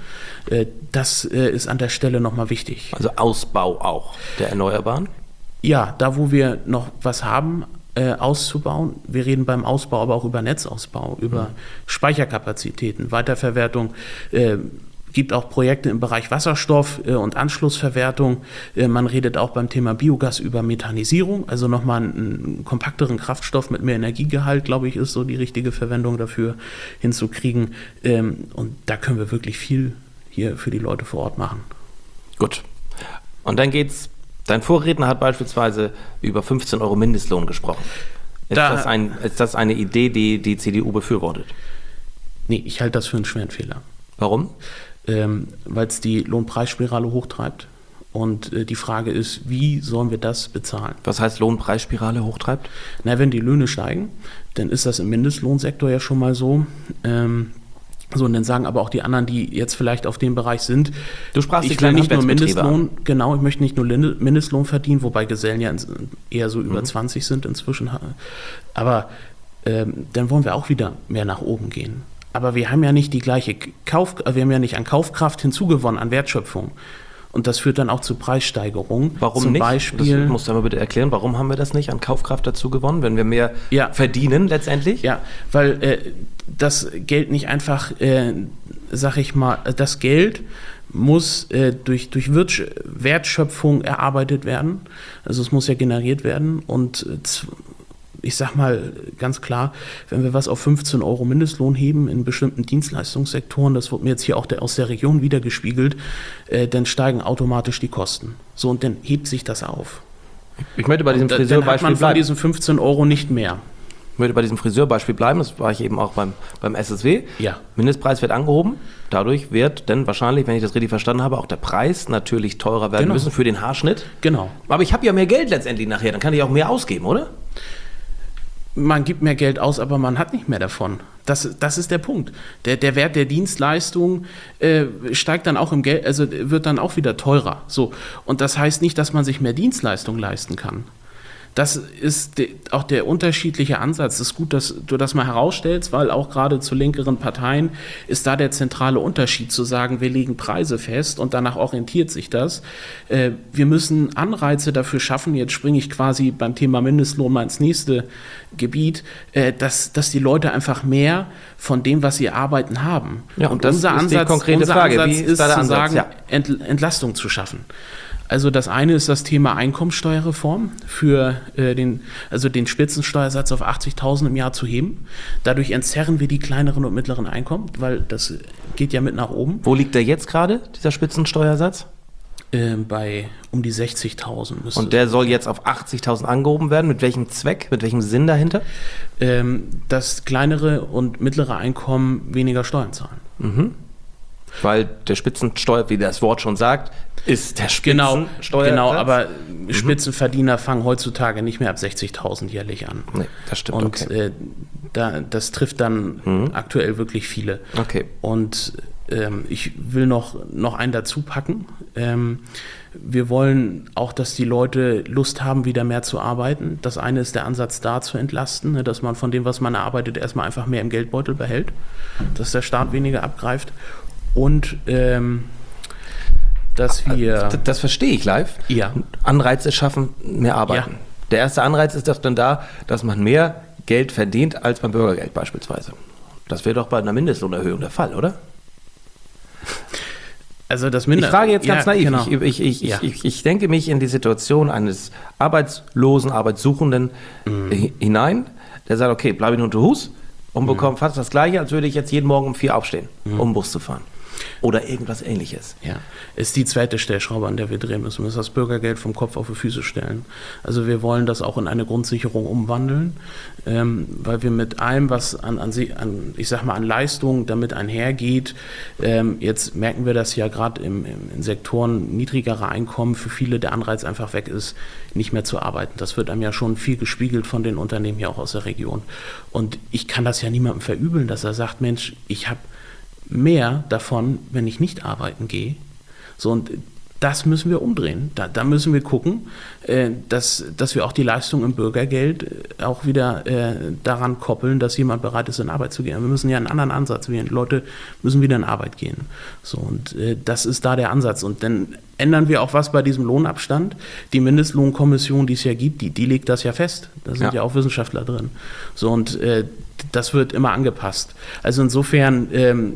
Das ist an der Stelle nochmal wichtig. Also Ausbau auch der Erneuerbaren? Ja, da wo wir noch was haben, Äh, auszubauen. Wir reden beim Ausbau aber auch über Netzausbau, über Speicherkapazitäten, Weiterverwertung. Äh, gibt auch Projekte im Bereich Wasserstoff äh, und Anschlussverwertung. Äh, man redet auch beim Thema Biogas über Methanisierung, also nochmal einen, einen kompakteren Kraftstoff mit mehr Energiegehalt, glaube ich, ist so die richtige Verwendung dafür hinzukriegen. Ähm, und da können wir wirklich viel hier für die Leute vor Ort machen. Gut. Und dann geht's. Dein Vorredner hat beispielsweise über fünfzehn Euro Mindestlohn gesprochen. Ist, Da- das, ein, ist das eine Idee, die die C D U befürwortet? Nee, ich halte das für einen schweren Fehler. Warum? Ähm, weil es die Lohnpreisspirale hochtreibt. Und äh, die Frage ist, wie sollen wir das bezahlen? Was heißt Lohnpreisspirale hochtreibt? Na, wenn die Löhne steigen, dann ist das im Mindestlohnsektor ja schon mal so. Ähm, so, und dann sagen aber auch die anderen, die jetzt vielleicht auf dem Bereich sind, Du sprachst die ich will kleinen nicht nur Handwerksbetriebe Mindestlohn, genau, ich möchte nicht nur Linde- Mindestlohn verdienen, wobei Gesellen ja ins- eher so über Mhm. zwanzig sind inzwischen. Aber ähm, dann wollen wir auch wieder mehr nach oben gehen. Aber wir haben ja nicht die gleiche Kauf, wir haben ja nicht an Kaufkraft hinzugewonnen, an Wertschöpfung. Und das führt dann auch zu Preissteigerungen. Warum Zum nicht? Beispiel, Das musst du aber bitte erklären. Warum haben wir das nicht an Kaufkraft dazu gewonnen, wenn wir mehr Ja. verdienen letztendlich? Ja, weil äh, das Geld nicht einfach, äh, sag ich mal, das Geld muss äh, durch, durch Wirtsch- Wertschöpfung erarbeitet werden. Also es muss ja generiert werden und äh, z- ich sag mal ganz klar, wenn wir was auf fünfzehn Euro Mindestlohn heben in bestimmten Dienstleistungssektoren, das wird mir jetzt hier auch der, aus der Region wiedergespiegelt, äh, dann steigen automatisch die Kosten. So, und dann hebt sich das auf. Ich möchte bei diesem Und da- dann hat Friseurbeispiel man von bleiben. diesen fünfzehn Euro nicht mehr. Ich möchte bei diesem Friseurbeispiel bleiben. Das war ich eben auch beim, beim S S W. Ja. Mindestpreis wird angehoben. Dadurch wird dann wahrscheinlich, wenn ich das richtig verstanden habe, auch der Preis natürlich teurer werden Genau. müssen für den Haarschnitt. Genau. Aber ich habe ja mehr Geld letztendlich nachher. Dann kann ich auch mehr ausgeben, oder? Man gibt mehr Geld aus, aber man hat nicht mehr davon. Das, das ist der Punkt. Der, der Wert der Dienstleistung äh, steigt dann auch im Geld, also wird dann auch wieder teurer. So. Und das heißt nicht, dass man sich mehr Dienstleistung leisten kann. Das ist de, auch der unterschiedliche Ansatz. Es ist gut, dass du das mal herausstellst, weil auch gerade zu linkeren Parteien ist da der zentrale Unterschied zu sagen, wir legen Preise fest und danach orientiert sich das. Äh, wir müssen Anreize dafür schaffen, jetzt springe ich quasi beim Thema Mindestlohn mal ins nächste Gebiet, äh, dass, dass die Leute einfach mehr von dem, was sie arbeiten, haben. Ja, und das ist die konkrete unser Frage. Ansatz Wie ist ist da der zu Ansatz? sagen, Ja. Ent, Entlastung zu schaffen. Also das eine ist das Thema Einkommensteuerreform für äh, den, also den Spitzensteuersatz auf achtzigtausend im Jahr zu heben. Dadurch entzerren wir die kleineren und mittleren Einkommen, weil das geht ja mit nach oben. Wo liegt der jetzt gerade, dieser Spitzensteuersatz? Äh, bei um die sechzigtausend müsste Und der soll jetzt auf achtzigtausend angehoben werden. Mit welchem Zweck, mit welchem Sinn dahinter? ähm, dass kleinere und mittlere Einkommen weniger Steuern zahlen. Weil der Spitzensteuer, wie das Wort schon sagt, ist der Genau, Spitzensteuersatz. genau, aber Spitzenverdiener fangen heutzutage nicht mehr ab sechzigtausend jährlich an. Nee, das stimmt, Und okay. äh, da, das trifft dann aktuell wirklich viele. Okay. Und ähm, ich will noch, noch einen dazu packen. Ähm, wir wollen auch, dass die Leute Lust haben, wieder mehr zu arbeiten. Das eine ist der Ansatz, da zu entlasten, ne, dass man von dem, was man erarbeitet, erstmal einfach mehr im Geldbeutel behält, dass der Staat weniger abgreift. und ähm, dass wir... Das, das verstehe ich live. Ja. Anreize schaffen, mehr arbeiten. Ja. Der erste Anreiz ist doch dann da, dass man mehr Geld verdient als beim Bürgergeld beispielsweise. Das wäre doch bei einer Mindestlohnerhöhung der Fall, oder? Also das Minder- Ich frage jetzt ganz ja, naiv. Genau. Ich, ich, ich, Ja. ich, ich denke mich in die Situation eines Arbeitslosen, Arbeitssuchenden Mhm. hinein, der sagt, okay, bleibe ich nur unter Hus und bekomme fast das Gleiche, als würde ich jetzt jeden Morgen um vier aufstehen, Mhm. um Bus zu fahren. Oder irgendwas Ähnliches. Ja, ist die zweite Stellschraube, an der wir drehen müssen. Wir müssen das Bürgergeld vom Kopf auf die Füße stellen. Also wir wollen das auch in eine Grundsicherung umwandeln, ähm, weil wir mit allem, was an, an, an, ich sag mal, an Leistung damit einhergeht, ähm, jetzt merken wir das ja gerade im, im, in Sektoren niedrigerer Einkommen, für viele der Anreiz einfach weg ist, nicht mehr zu arbeiten. Das wird einem ja schon viel gespiegelt von den Unternehmen hier auch aus der Region. Und ich kann das ja niemandem verübeln, dass er sagt, Mensch, ich habe mehr davon, wenn ich nicht arbeiten gehe. So, und das müssen wir umdrehen. Da, da müssen wir gucken, äh, dass, dass wir auch die Leistung im Bürgergeld auch wieder äh, daran koppeln, dass jemand bereit ist, in Arbeit zu gehen. Wir müssen ja einen anderen Ansatz wählen. Leute müssen wieder in Arbeit gehen. So, und äh, das ist da der Ansatz. Und dann ändern wir auch was bei diesem Lohnabstand. Die Mindestlohnkommission, die es ja gibt, die, die legt das ja fest. Da sind ja, ja auch Wissenschaftler drin. So, und äh, das wird immer angepasst. Also insofern ähm,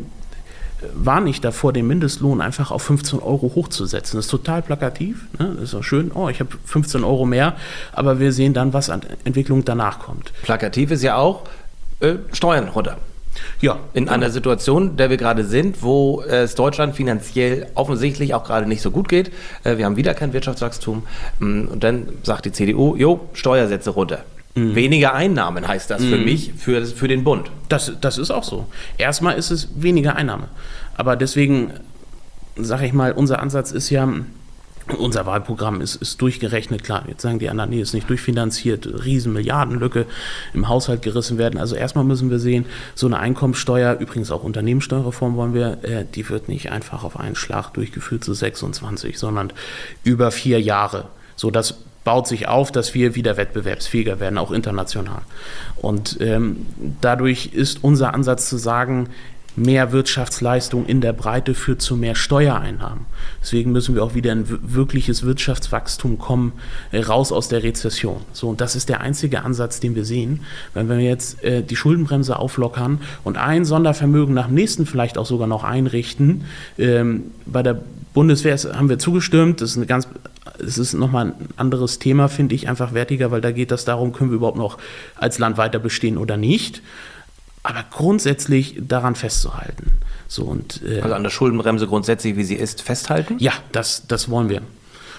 warne ich davor, den Mindestlohn einfach auf fünfzehn Euro hochzusetzen. Das ist total plakativ, ne? Das ist auch schön, oh, ich habe fünfzehn Euro mehr, aber wir sehen dann, was an Entwicklung danach kommt. Plakativ ist ja auch äh, Steuern runter. Ja. In ja. einer Situation, in der wir gerade sind, wo es Deutschland finanziell offensichtlich auch gerade nicht so gut geht. Äh, wir haben wieder kein Wirtschaftswachstum. Und dann sagt die C D U, jo, Steuersätze runter. Mhm. Weniger Einnahmen heißt das für mhm. mich, für, für den Bund. Das, das ist auch so. Erstmal ist es weniger Einnahme. Aber deswegen, sage ich mal, unser Ansatz ist ja, unser Wahlprogramm ist, ist durchgerechnet. Klar, jetzt sagen die anderen, nee, ist nicht durchfinanziert, riesen Milliardenlücke im Haushalt gerissen werden. Also erstmal müssen wir sehen, so eine Einkommensteuer, übrigens auch Unternehmenssteuerreform wollen wir, äh, die wird nicht einfach auf einen Schlag durchgeführt zu sechsundzwanzig, sondern über vier Jahre. So, das baut sich auf, dass wir wieder wettbewerbsfähiger werden, auch international. Und ähm, dadurch ist unser Ansatz zu sagen, mehr Wirtschaftsleistung in der Breite führt zu mehr Steuereinnahmen. Deswegen müssen wir auch wieder in wirkliches Wirtschaftswachstum kommen, äh, raus aus der Rezession. So, und das ist der einzige Ansatz, den wir sehen. Wenn wir jetzt äh, die Schuldenbremse auflockern und ein Sondervermögen nach dem nächsten vielleicht auch sogar noch einrichten, ähm, bei der Bundeswehr haben wir zugestimmt, das ist eine ganz, es ist nochmal ein anderes Thema, finde ich, einfach wertiger, weil da geht es darum, können wir überhaupt noch als Land weiter bestehen oder nicht. Aber grundsätzlich daran festzuhalten. So, und, äh, also an der Schuldenbremse grundsätzlich, wie sie ist, festhalten? Ja, das, das wollen wir.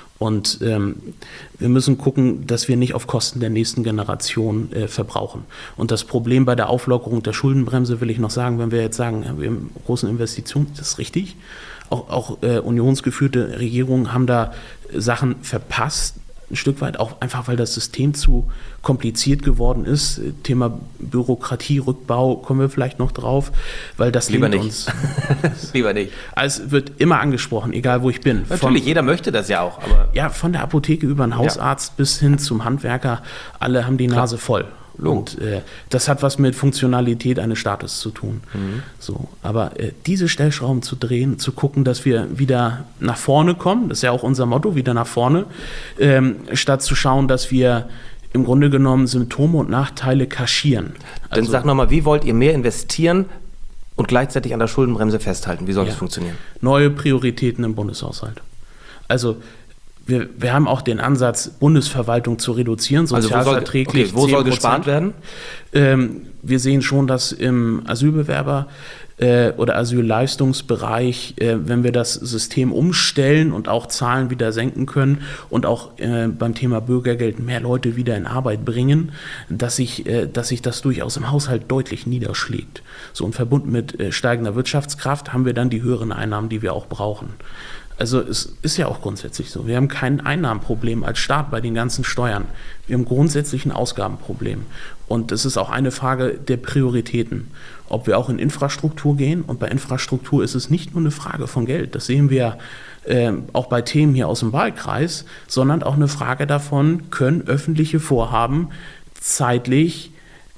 Und ähm, wir müssen gucken, dass wir nicht auf Kosten der nächsten Generation äh, verbrauchen. Und das Problem bei der Auflockerung der Schuldenbremse will ich noch sagen, wenn wir jetzt sagen, ja, wir haben großen Investitionen, das ist richtig. Auch, auch äh, unionsgeführte Regierungen haben da Sachen verpasst, ein Stück weit auch einfach, weil das System zu kompliziert geworden ist. Thema Bürokratie, Rückbau, kommen wir vielleicht noch drauf, weil das Lieber liegt nicht. uns. Lieber nicht. Also es wird immer angesprochen, egal wo ich bin. Natürlich, von, jeder möchte das ja auch. Aber ja, von der Apotheke über den Hausarzt ja. bis hin zum Handwerker, alle haben die Nase Klar. voll. Und äh, das hat was mit Funktionalität eines Staates zu tun. Mhm. So, aber äh, diese Stellschrauben zu drehen, zu gucken, dass wir wieder nach vorne kommen, das ist ja auch unser Motto, wieder nach vorne, ähm, statt zu schauen, dass wir im Grunde genommen Symptome und Nachteile kaschieren. Also, dann sag nochmal, wie wollt ihr mehr investieren und gleichzeitig an der Schuldenbremse festhalten? Wie soll ja. das funktionieren? Neue Prioritäten im Bundeshaushalt. Also Wir, wir haben auch den Ansatz, Bundesverwaltung zu reduzieren, sozialverträglich. Also wo soll, okay, wo soll gespart werden? Ähm, wir sehen schon, dass im Asylbewerber- äh, oder Asylleistungsbereich, äh, wenn wir das System umstellen und auch Zahlen wieder senken können und auch äh, beim Thema Bürgergeld mehr Leute wieder in Arbeit bringen, dass sich, äh, dass sich das durchaus im Haushalt deutlich niederschlägt. So, und verbunden mit äh, steigender Wirtschaftskraft haben wir dann die höheren Einnahmen, die wir auch brauchen. Also es ist ja auch grundsätzlich so. Wir haben kein Einnahmenproblem als Staat bei den ganzen Steuern. Wir haben grundsätzlich ein Ausgabenproblem. Und es ist auch eine Frage der Prioritäten. Ob wir auch in Infrastruktur gehen. Und bei Infrastruktur ist es nicht nur eine Frage von Geld. Das sehen wir äh, auch bei Themen hier aus dem Wahlkreis. Sondern auch eine Frage davon, können öffentliche Vorhaben zeitlich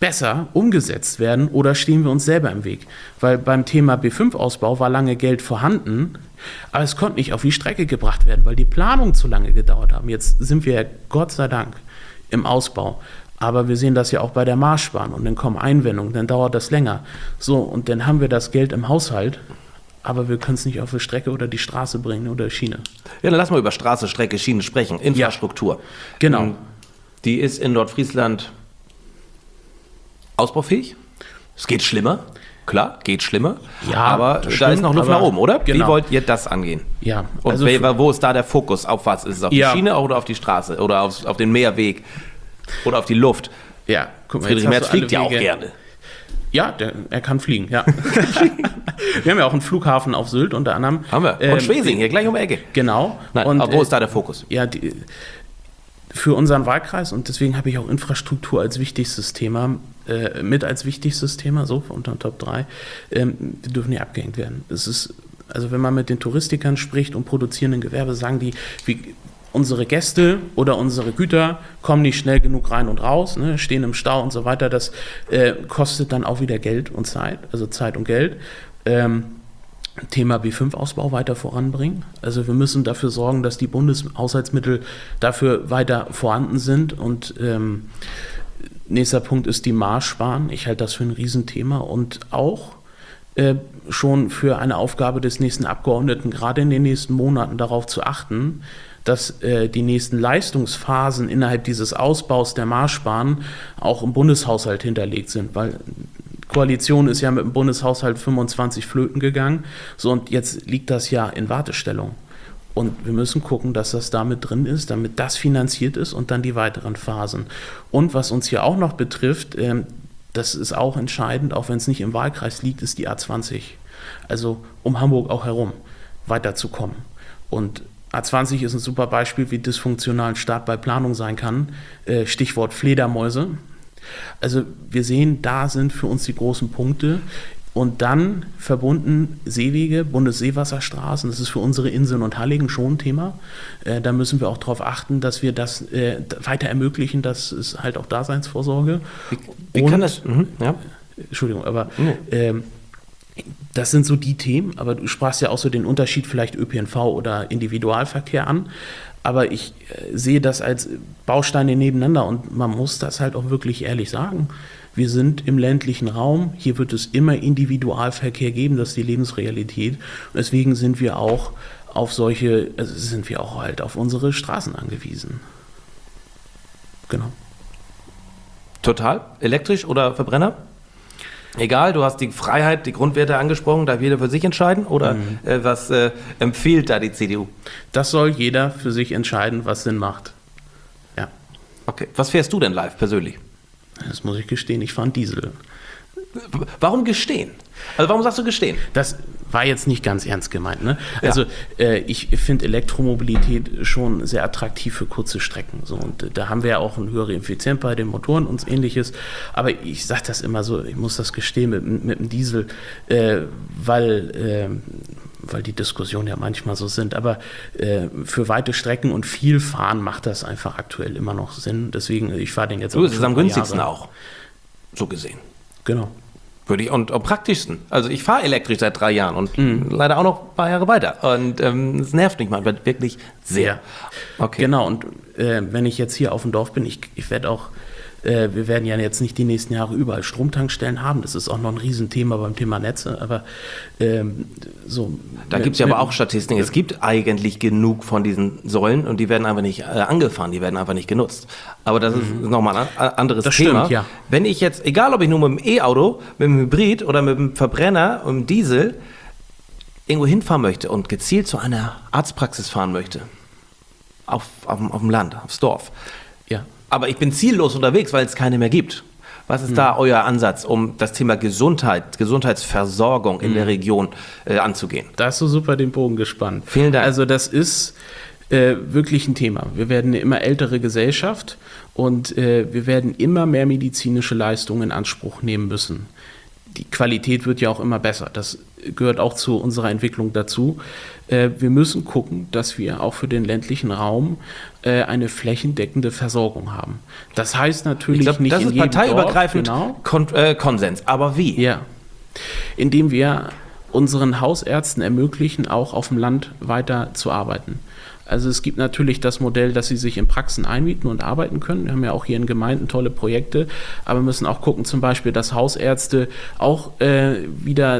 besser umgesetzt werden oder stehen wir uns selber im Weg? Weil beim Thema B fünf Ausbau war lange Geld vorhanden, aber es konnte nicht auf die Strecke gebracht werden, weil die Planungen zu lange gedauert haben. Jetzt sind wir ja Gott sei Dank im Ausbau. Aber wir sehen das ja auch bei der Marschbahn und dann kommen Einwendungen, dann dauert das länger. So, und dann haben wir das Geld im Haushalt, aber wir können es nicht auf die Strecke oder die Straße bringen oder Schiene. Ja, dann lass mal über Straße, Strecke, Schiene sprechen. Infrastruktur. Ja, genau. Die ist in Nordfriesland ausbaufähig. Es geht schlimmer. Klar, geht schlimmer. Ja, aber da stimmt, ist noch Luft aber nach oben, oder? genau. Wie wollt ihr das angehen? Ja, Und also wer, wo ist da der Fokus? Auf was? Ist es auf Ja. die Schiene oder auf die Straße? Oder auf, auf den Meerweg? Oder auf die Luft? Ja, guck mal, Friedrich jetzt hast Merz du alle fliegt ja auch Wege. gerne. Ja, der, er kann fliegen, ja. Wir haben ja auch einen Flughafen auf Sylt unter anderem. Haben wir. Und Ähm, Schwesing, hier gleich um die Ecke. Genau. Nein, und, aber wo äh, ist da der Fokus? Ja, die, für unseren Wahlkreis, und deswegen habe ich auch Infrastruktur als wichtigstes Thema, äh, mit als wichtigstes Thema, so unter den Top drei, ähm, die dürfen nicht abgehängt werden. Es ist, also wenn man mit den Touristikern spricht und produzierenden Gewerbe, sagen die, wie, unsere Gäste oder unsere Güter kommen nicht schnell genug rein und raus, ne, stehen im Stau und so weiter. Das äh, kostet dann auch wieder Geld und Zeit, also Zeit und Geld. Ähm, Thema B fünf Ausbau weiter voranbringen. Also wir müssen dafür sorgen, dass die Bundeshaushaltsmittel dafür weiter vorhanden sind. Und ähm, nächster Punkt ist die Marschbahn. Ich halte das für ein Riesenthema und auch äh, schon für eine Aufgabe des nächsten Abgeordneten, gerade in den nächsten Monaten darauf zu achten, dass äh, die nächsten Leistungsphasen innerhalb dieses Ausbaus der Marschbahn auch im Bundeshaushalt hinterlegt sind, weil Koalition ist ja mit dem Bundeshaushalt fünfundzwanzig flöten gegangen, so, und jetzt liegt das ja in Wartestellung. Und wir müssen gucken, dass das damit drin ist, damit das finanziert ist und dann die weiteren Phasen. Und was uns hier auch noch betrifft, ähm, das ist auch entscheidend, auch wenn es nicht im Wahlkreis liegt, ist die A zwanzig. Also um Hamburg auch herum weiterzukommen. Und A zwanzig ist ein super Beispiel, wie dysfunktional ein Staat bei Planung sein kann. Äh, Stichwort Fledermäuse. Also wir sehen, da sind für uns die großen Punkte. Und dann verbunden Seewege, Bundesseewasserstraßen, das ist für unsere Inseln und Halligen schon ein Thema. Äh, da müssen wir auch darauf achten, dass wir das äh, weiter ermöglichen. Das ist halt auch Daseinsvorsorge. Wie, wie Und, kann das? Mhm, ja. Entschuldigung, aber Mhm. ähm, das sind so die Themen. Aber du sprachst ja auch so den Unterschied vielleicht Ö P N V oder Individualverkehr an. Aber ich äh, sehe das als Bausteine nebeneinander und man muss das halt auch wirklich ehrlich sagen. Wir sind im ländlichen Raum, hier wird es immer Individualverkehr geben, das ist die Lebensrealität. Und deswegen sind wir auch auf solche, also sind wir auch halt auf unsere Straßen angewiesen. Genau. Total? Elektrisch oder Verbrenner? Egal, du hast die Freiheit, die Grundwerte angesprochen, darf jeder für sich entscheiden? Oder mhm. äh, was äh, empfiehlt da die C D U? Das soll jeder für sich entscheiden, was Sinn macht. Ja. Okay. Was fährst du denn live persönlich? Das muss ich gestehen, ich fahre einen Diesel. Warum gestehen? Also warum sagst du gestehen? Das war jetzt nicht ganz ernst gemeint. Ne? Also ja. äh, ich finde Elektromobilität schon sehr attraktiv für kurze Strecken. So. Und äh, da haben wir ja auch eine höhere Effizienz bei den Motoren und ähnliches. Aber ich sage das immer so, ich muss das gestehen mit, mit dem Diesel, äh, weil... Äh, weil die Diskussionen ja manchmal so sind, aber äh, für weite Strecken und viel Fahren macht das einfach aktuell immer noch Sinn. Deswegen, ich fahre den jetzt auch. Du, es ist am günstigsten Jahre. auch, so gesehen. Genau. Würde ich, und am praktischsten. Also ich fahre elektrisch seit drei Jahren und mhm. leider auch noch ein paar Jahre weiter. Und ähm, es nervt mich manchmal wirklich sehr. Okay. Genau, und äh, wenn ich jetzt hier auf dem Dorf bin, ich, ich werde auch wir werden ja jetzt nicht die nächsten Jahre überall Stromtankstellen haben. Das ist auch noch ein Riesenthema beim Thema Netze. Aber ähm, so. Da gibt es ja aber auch Statistiken. Es gibt eigentlich genug von diesen Säulen und die werden einfach nicht äh, angefahren, die werden einfach nicht genutzt. Aber das ist mhm. nochmal ein anderes das Thema. Stimmt, ja. Wenn ich jetzt, egal ob ich nur mit dem E-Auto, mit dem Hybrid oder mit dem Verbrenner und dem Diesel irgendwo hinfahren möchte und gezielt zu einer Arztpraxis fahren möchte, auf, auf, auf dem Land, aufs Dorf, ja. aber ich bin ziellos unterwegs, weil es keine mehr gibt. Was ist mhm. da euer Ansatz, um das Thema Gesundheit, Gesundheitsversorgung in mhm. der Region äh, anzugehen? Da hast du super den Bogen gespannt. Vielen Dank. Also das ist äh, wirklich ein Thema. Wir werden eine immer ältere Gesellschaft und äh, wir werden immer mehr medizinische Leistungen in Anspruch nehmen müssen. die Qualität wird ja auch immer besser. Das gehört auch zu unserer Entwicklung dazu. Äh, wir müssen gucken, dass wir auch für den ländlichen Raum äh, eine flächendeckende Versorgung haben. Das heißt natürlich ich glaub, nicht das in ist jedem parteiübergreifend Dorf, genau. Kon- äh, Konsens. Aber wie? Ja, indem wir unseren Hausärzten ermöglichen, auch auf dem Land weiter zu arbeiten. Also es gibt natürlich das Modell, dass sie sich in Praxen einmieten und arbeiten können. Wir haben ja auch hier in Gemeinden tolle Projekte, aber wir müssen auch gucken, zum Beispiel, dass Hausärzte auch äh, wieder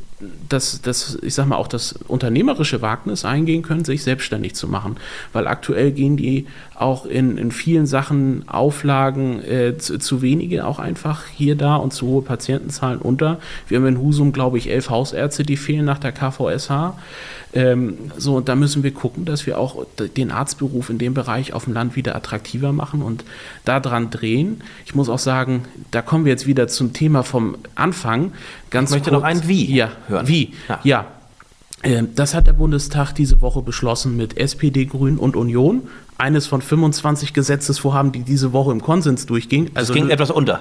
das, das, ich sag mal, auch das unternehmerische Wagnis eingehen können, sich selbstständig zu machen. Weil aktuell gehen die auch in, in vielen Sachen Auflagen äh, zu, zu wenige auch einfach hier, da und zu hohe Patientenzahlen unter. Wir haben in Husum, glaube ich, elf Hausärzte, die fehlen nach der K V S H. Ähm, so, und da müssen wir gucken, dass wir auch den Arztberuf in dem Bereich auf dem Land wieder attraktiver machen und daran drehen. Ich muss auch sagen, da kommen wir jetzt wieder zum Thema vom Anfang. Ganz ich möchte kurz, noch ein Wie ja, hören. Wie? Ja. ja. Ähm, das hat der Bundestag diese Woche beschlossen mit S P D, Grünen und Union. Eines von fünfundzwanzig Gesetzesvorhaben, die diese Woche im Konsens durchging. Also es ging etwas unter.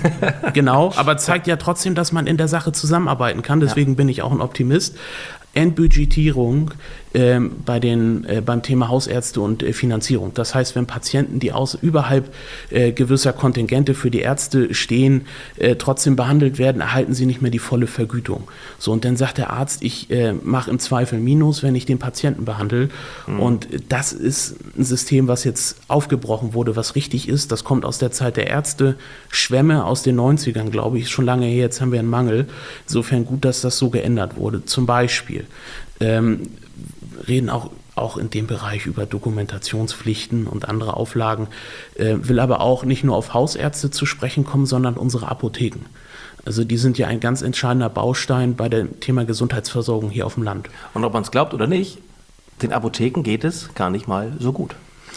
Genau, aber zeigt ja trotzdem, dass man in der Sache zusammenarbeiten kann. Deswegen ja. bin ich auch ein Optimist. Entbudgetierung ähm, bei den, äh, beim Thema Hausärzte und äh, Finanzierung. Das heißt, wenn Patienten, die aus überhalb äh, gewisser Kontingente für die Ärzte stehen, äh, trotzdem behandelt werden, erhalten sie nicht mehr die volle Vergütung. So, und dann sagt der Arzt, ich äh, mache im Zweifel Minus, wenn ich den Patienten behandle. Mhm. Und das ist ein System, was jetzt aufgebrochen wurde, was richtig ist. Das kommt aus der Zeit der Ärzte. Schwämme aus den neunzigern, glaube ich, schon lange her. Jetzt haben wir einen Mangel. Insofern gut, dass das so geändert wurde. Zum Beispiel ähm, reden auch, auch in dem Bereich über Dokumentationspflichten und andere Auflagen, äh, will aber auch nicht nur auf Hausärzte zu sprechen kommen, sondern unsere Apotheken. Also die sind ja ein ganz entscheidender Baustein bei dem Thema Gesundheitsversorgung hier auf dem Land. Und ob man es glaubt oder nicht, den Apotheken geht es gar nicht mal so gut.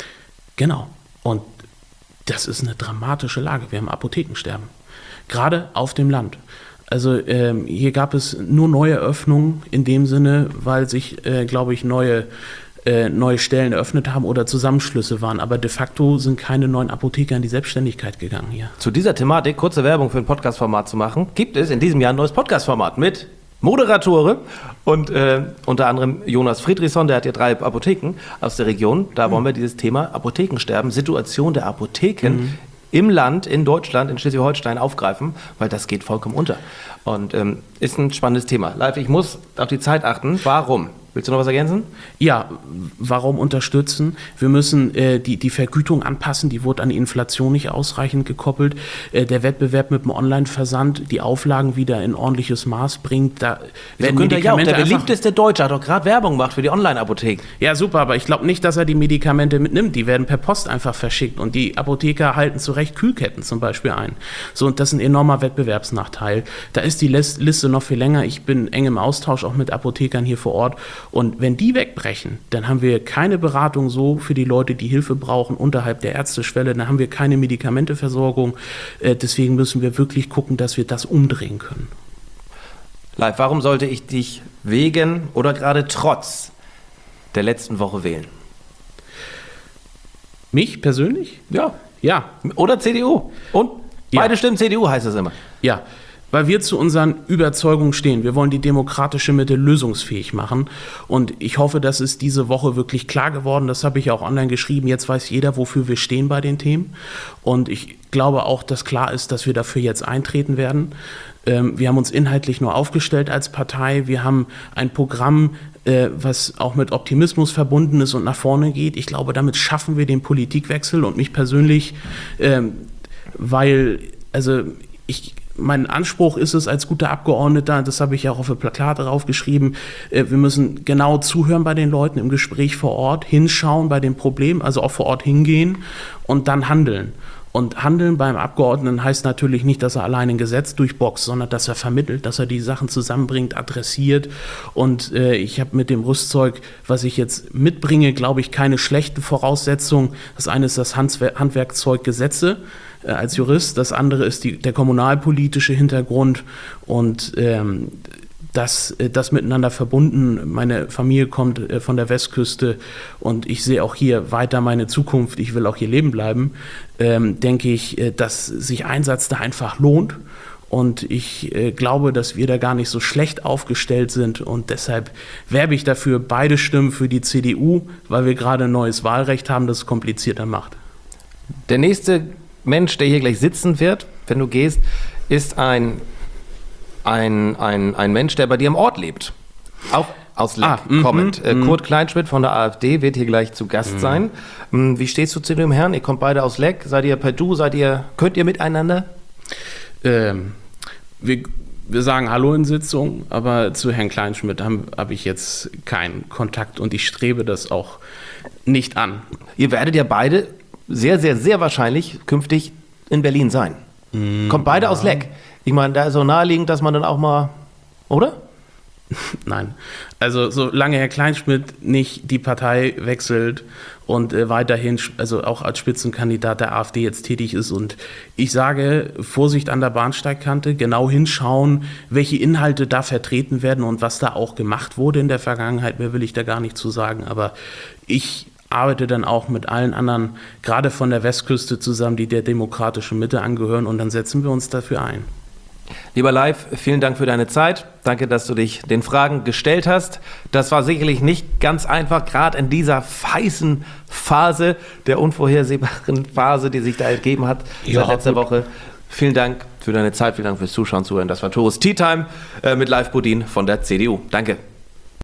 Genau. Und das ist eine dramatische Lage. Wir haben Apothekensterben. Gerade auf dem Land. Also ähm, hier gab es nur neue Öffnungen in dem Sinne, weil sich, äh, glaube ich, neue, äh, neue Stellen eröffnet haben oder Zusammenschlüsse waren. Aber de facto sind keine neuen Apotheker in die Selbstständigkeit gegangen hier. Zu dieser Thematik, kurze Werbung für ein Podcast-Format zu machen, gibt es in diesem Jahr ein neues Podcast-Format mit Moderatoren und äh, unter anderem Jonas Friedrichsson, der hat ja drei Apotheken aus der Region. Da mhm. wollen wir dieses Thema Apothekensterben, Situation der Apotheken mhm. im Land, in Deutschland, in Schleswig-Holstein aufgreifen, weil das geht vollkommen unter. Und ähm, ist ein spannendes Thema. Live, ich muss auf die Zeit achten. Warum? Willst du noch was ergänzen? Ja, warum unterstützen? Wir müssen äh, die, die Vergütung anpassen, die wurde an die Inflation nicht ausreichend gekoppelt. Äh, der Wettbewerb mit dem Online-Versand, die Auflagen wieder in ordentliches Maß bringt. Da werden Günther Jauch, der einfach, beliebteste Deutsche, hat doch gerade Werbung gemacht für die Online-Apotheken. Ja, super, aber ich glaube nicht, dass er die Medikamente mitnimmt. Die werden per Post einfach verschickt und die Apotheker halten zu Recht Kühlketten zum Beispiel ein. So, und das ist ein enormer Wettbewerbsnachteil. Da ist die Liste noch viel länger. Ich bin eng im Austausch auch mit Apothekern hier vor Ort. Und wenn die wegbrechen, dann haben wir keine Beratung so für die Leute, die Hilfe brauchen, unterhalb der Ärzteschwelle. Dann haben wir keine Medikamenteversorgung. Äh, deswegen müssen wir wirklich gucken, dass wir das umdrehen können. Live, warum sollte ich dich wegen oder gerade trotz der letzten Woche wählen? Mich persönlich? Ja. Ja. Oder C D U. Und beide ja. Stimmen C D U heißt es immer. Ja. Weil wir zu unseren Überzeugungen stehen. Wir wollen die demokratische Mitte lösungsfähig machen. Und ich hoffe, das ist diese Woche wirklich klar geworden. Das habe ich auch online geschrieben. Jetzt weiß jeder, wofür wir stehen bei den Themen. Und ich glaube auch, dass klar ist, dass wir dafür jetzt eintreten werden. Ähm, wir haben uns inhaltlich nur aufgestellt als Partei. Wir haben ein Programm, äh, was auch mit Optimismus verbunden ist und nach vorne geht. Ich glaube, damit schaffen wir den Politikwechsel. Und mich persönlich, ähm, weil, also ich... Mein Anspruch ist es als guter Abgeordneter, das habe ich ja auch auf die Plakate draufgeschrieben, wir müssen genau zuhören bei den Leuten im Gespräch vor Ort, hinschauen bei den Problemen, also auch vor Ort hingehen und dann handeln. Und handeln beim Abgeordneten heißt natürlich nicht, dass er allein ein Gesetz durchboxt, sondern dass er vermittelt, dass er die Sachen zusammenbringt, adressiert. Und äh, ich habe mit dem Rüstzeug, was ich jetzt mitbringe, glaube ich, keine schlechten Voraussetzungen. Das eine ist das Handwer- Handwerkzeug Gesetze äh, als Jurist, das andere ist die, der kommunalpolitische Hintergrund und ähm, Das, das miteinander verbunden. Meine Familie kommt von der Westküste und ich sehe auch hier weiter meine Zukunft. Ich will auch hier leben bleiben. Ähm, denke ich, dass sich Einsatz da einfach lohnt. Und ich äh, glaube, dass wir da gar nicht so schlecht aufgestellt sind. Und deshalb werbe ich dafür, beide Stimmen für die C D U, weil wir gerade ein neues Wahlrecht haben, das es komplizierter macht. Der nächste Mensch, der hier gleich sitzen wird, wenn du gehst, ist ein, ein, ein, ein Mensch, der bei dir im Ort lebt. Auch aus Leck Ah, mhm, kommend. Äh, mhm. Kurt Kleinschmidt von der AfD wird hier gleich zu Gast sein. Ähm, Wie stehst du zu dem Herrn? Ihr kommt beide aus Leck. Seid ihr per Du? Seid ihr, könnt ihr miteinander? Ähm, wir, wir sagen Hallo in Sitzung, aber zu Herrn Kleinschmidt habe hab ich jetzt keinen Kontakt und ich strebe das auch nicht an. Ihr werdet ja beide sehr, sehr, sehr wahrscheinlich künftig in Berlin sein. Mm, Kommt beide ja. aus Leck. Ich meine, da ist so naheliegend, dass man dann auch mal, oder? Nein. Also solange Herr Kleinschmidt nicht die Partei wechselt und äh, weiterhin, also auch als Spitzenkandidat der AfD jetzt tätig ist und ich sage, Vorsicht an der Bahnsteigkante, genau hinschauen, welche Inhalte da vertreten werden und was da auch gemacht wurde in der Vergangenheit, mehr will ich da gar nicht zu sagen, aber ich arbeite dann auch mit allen anderen, gerade von der Westküste zusammen, die der demokratischen Mitte angehören und dann setzen wir uns dafür ein. Lieber Live, vielen Dank für deine Zeit. Danke, dass du dich den Fragen gestellt hast. Das war sicherlich nicht ganz einfach, gerade in dieser heißen Phase, der unvorhersehbaren Phase, die sich da ergeben hat Ja, seit letzter gut. Woche. Vielen Dank für deine Zeit, vielen Dank fürs Zuschauen, Zuhören. Das war Tourist Tea Time äh, mit Live Bodin von der C D U. Danke.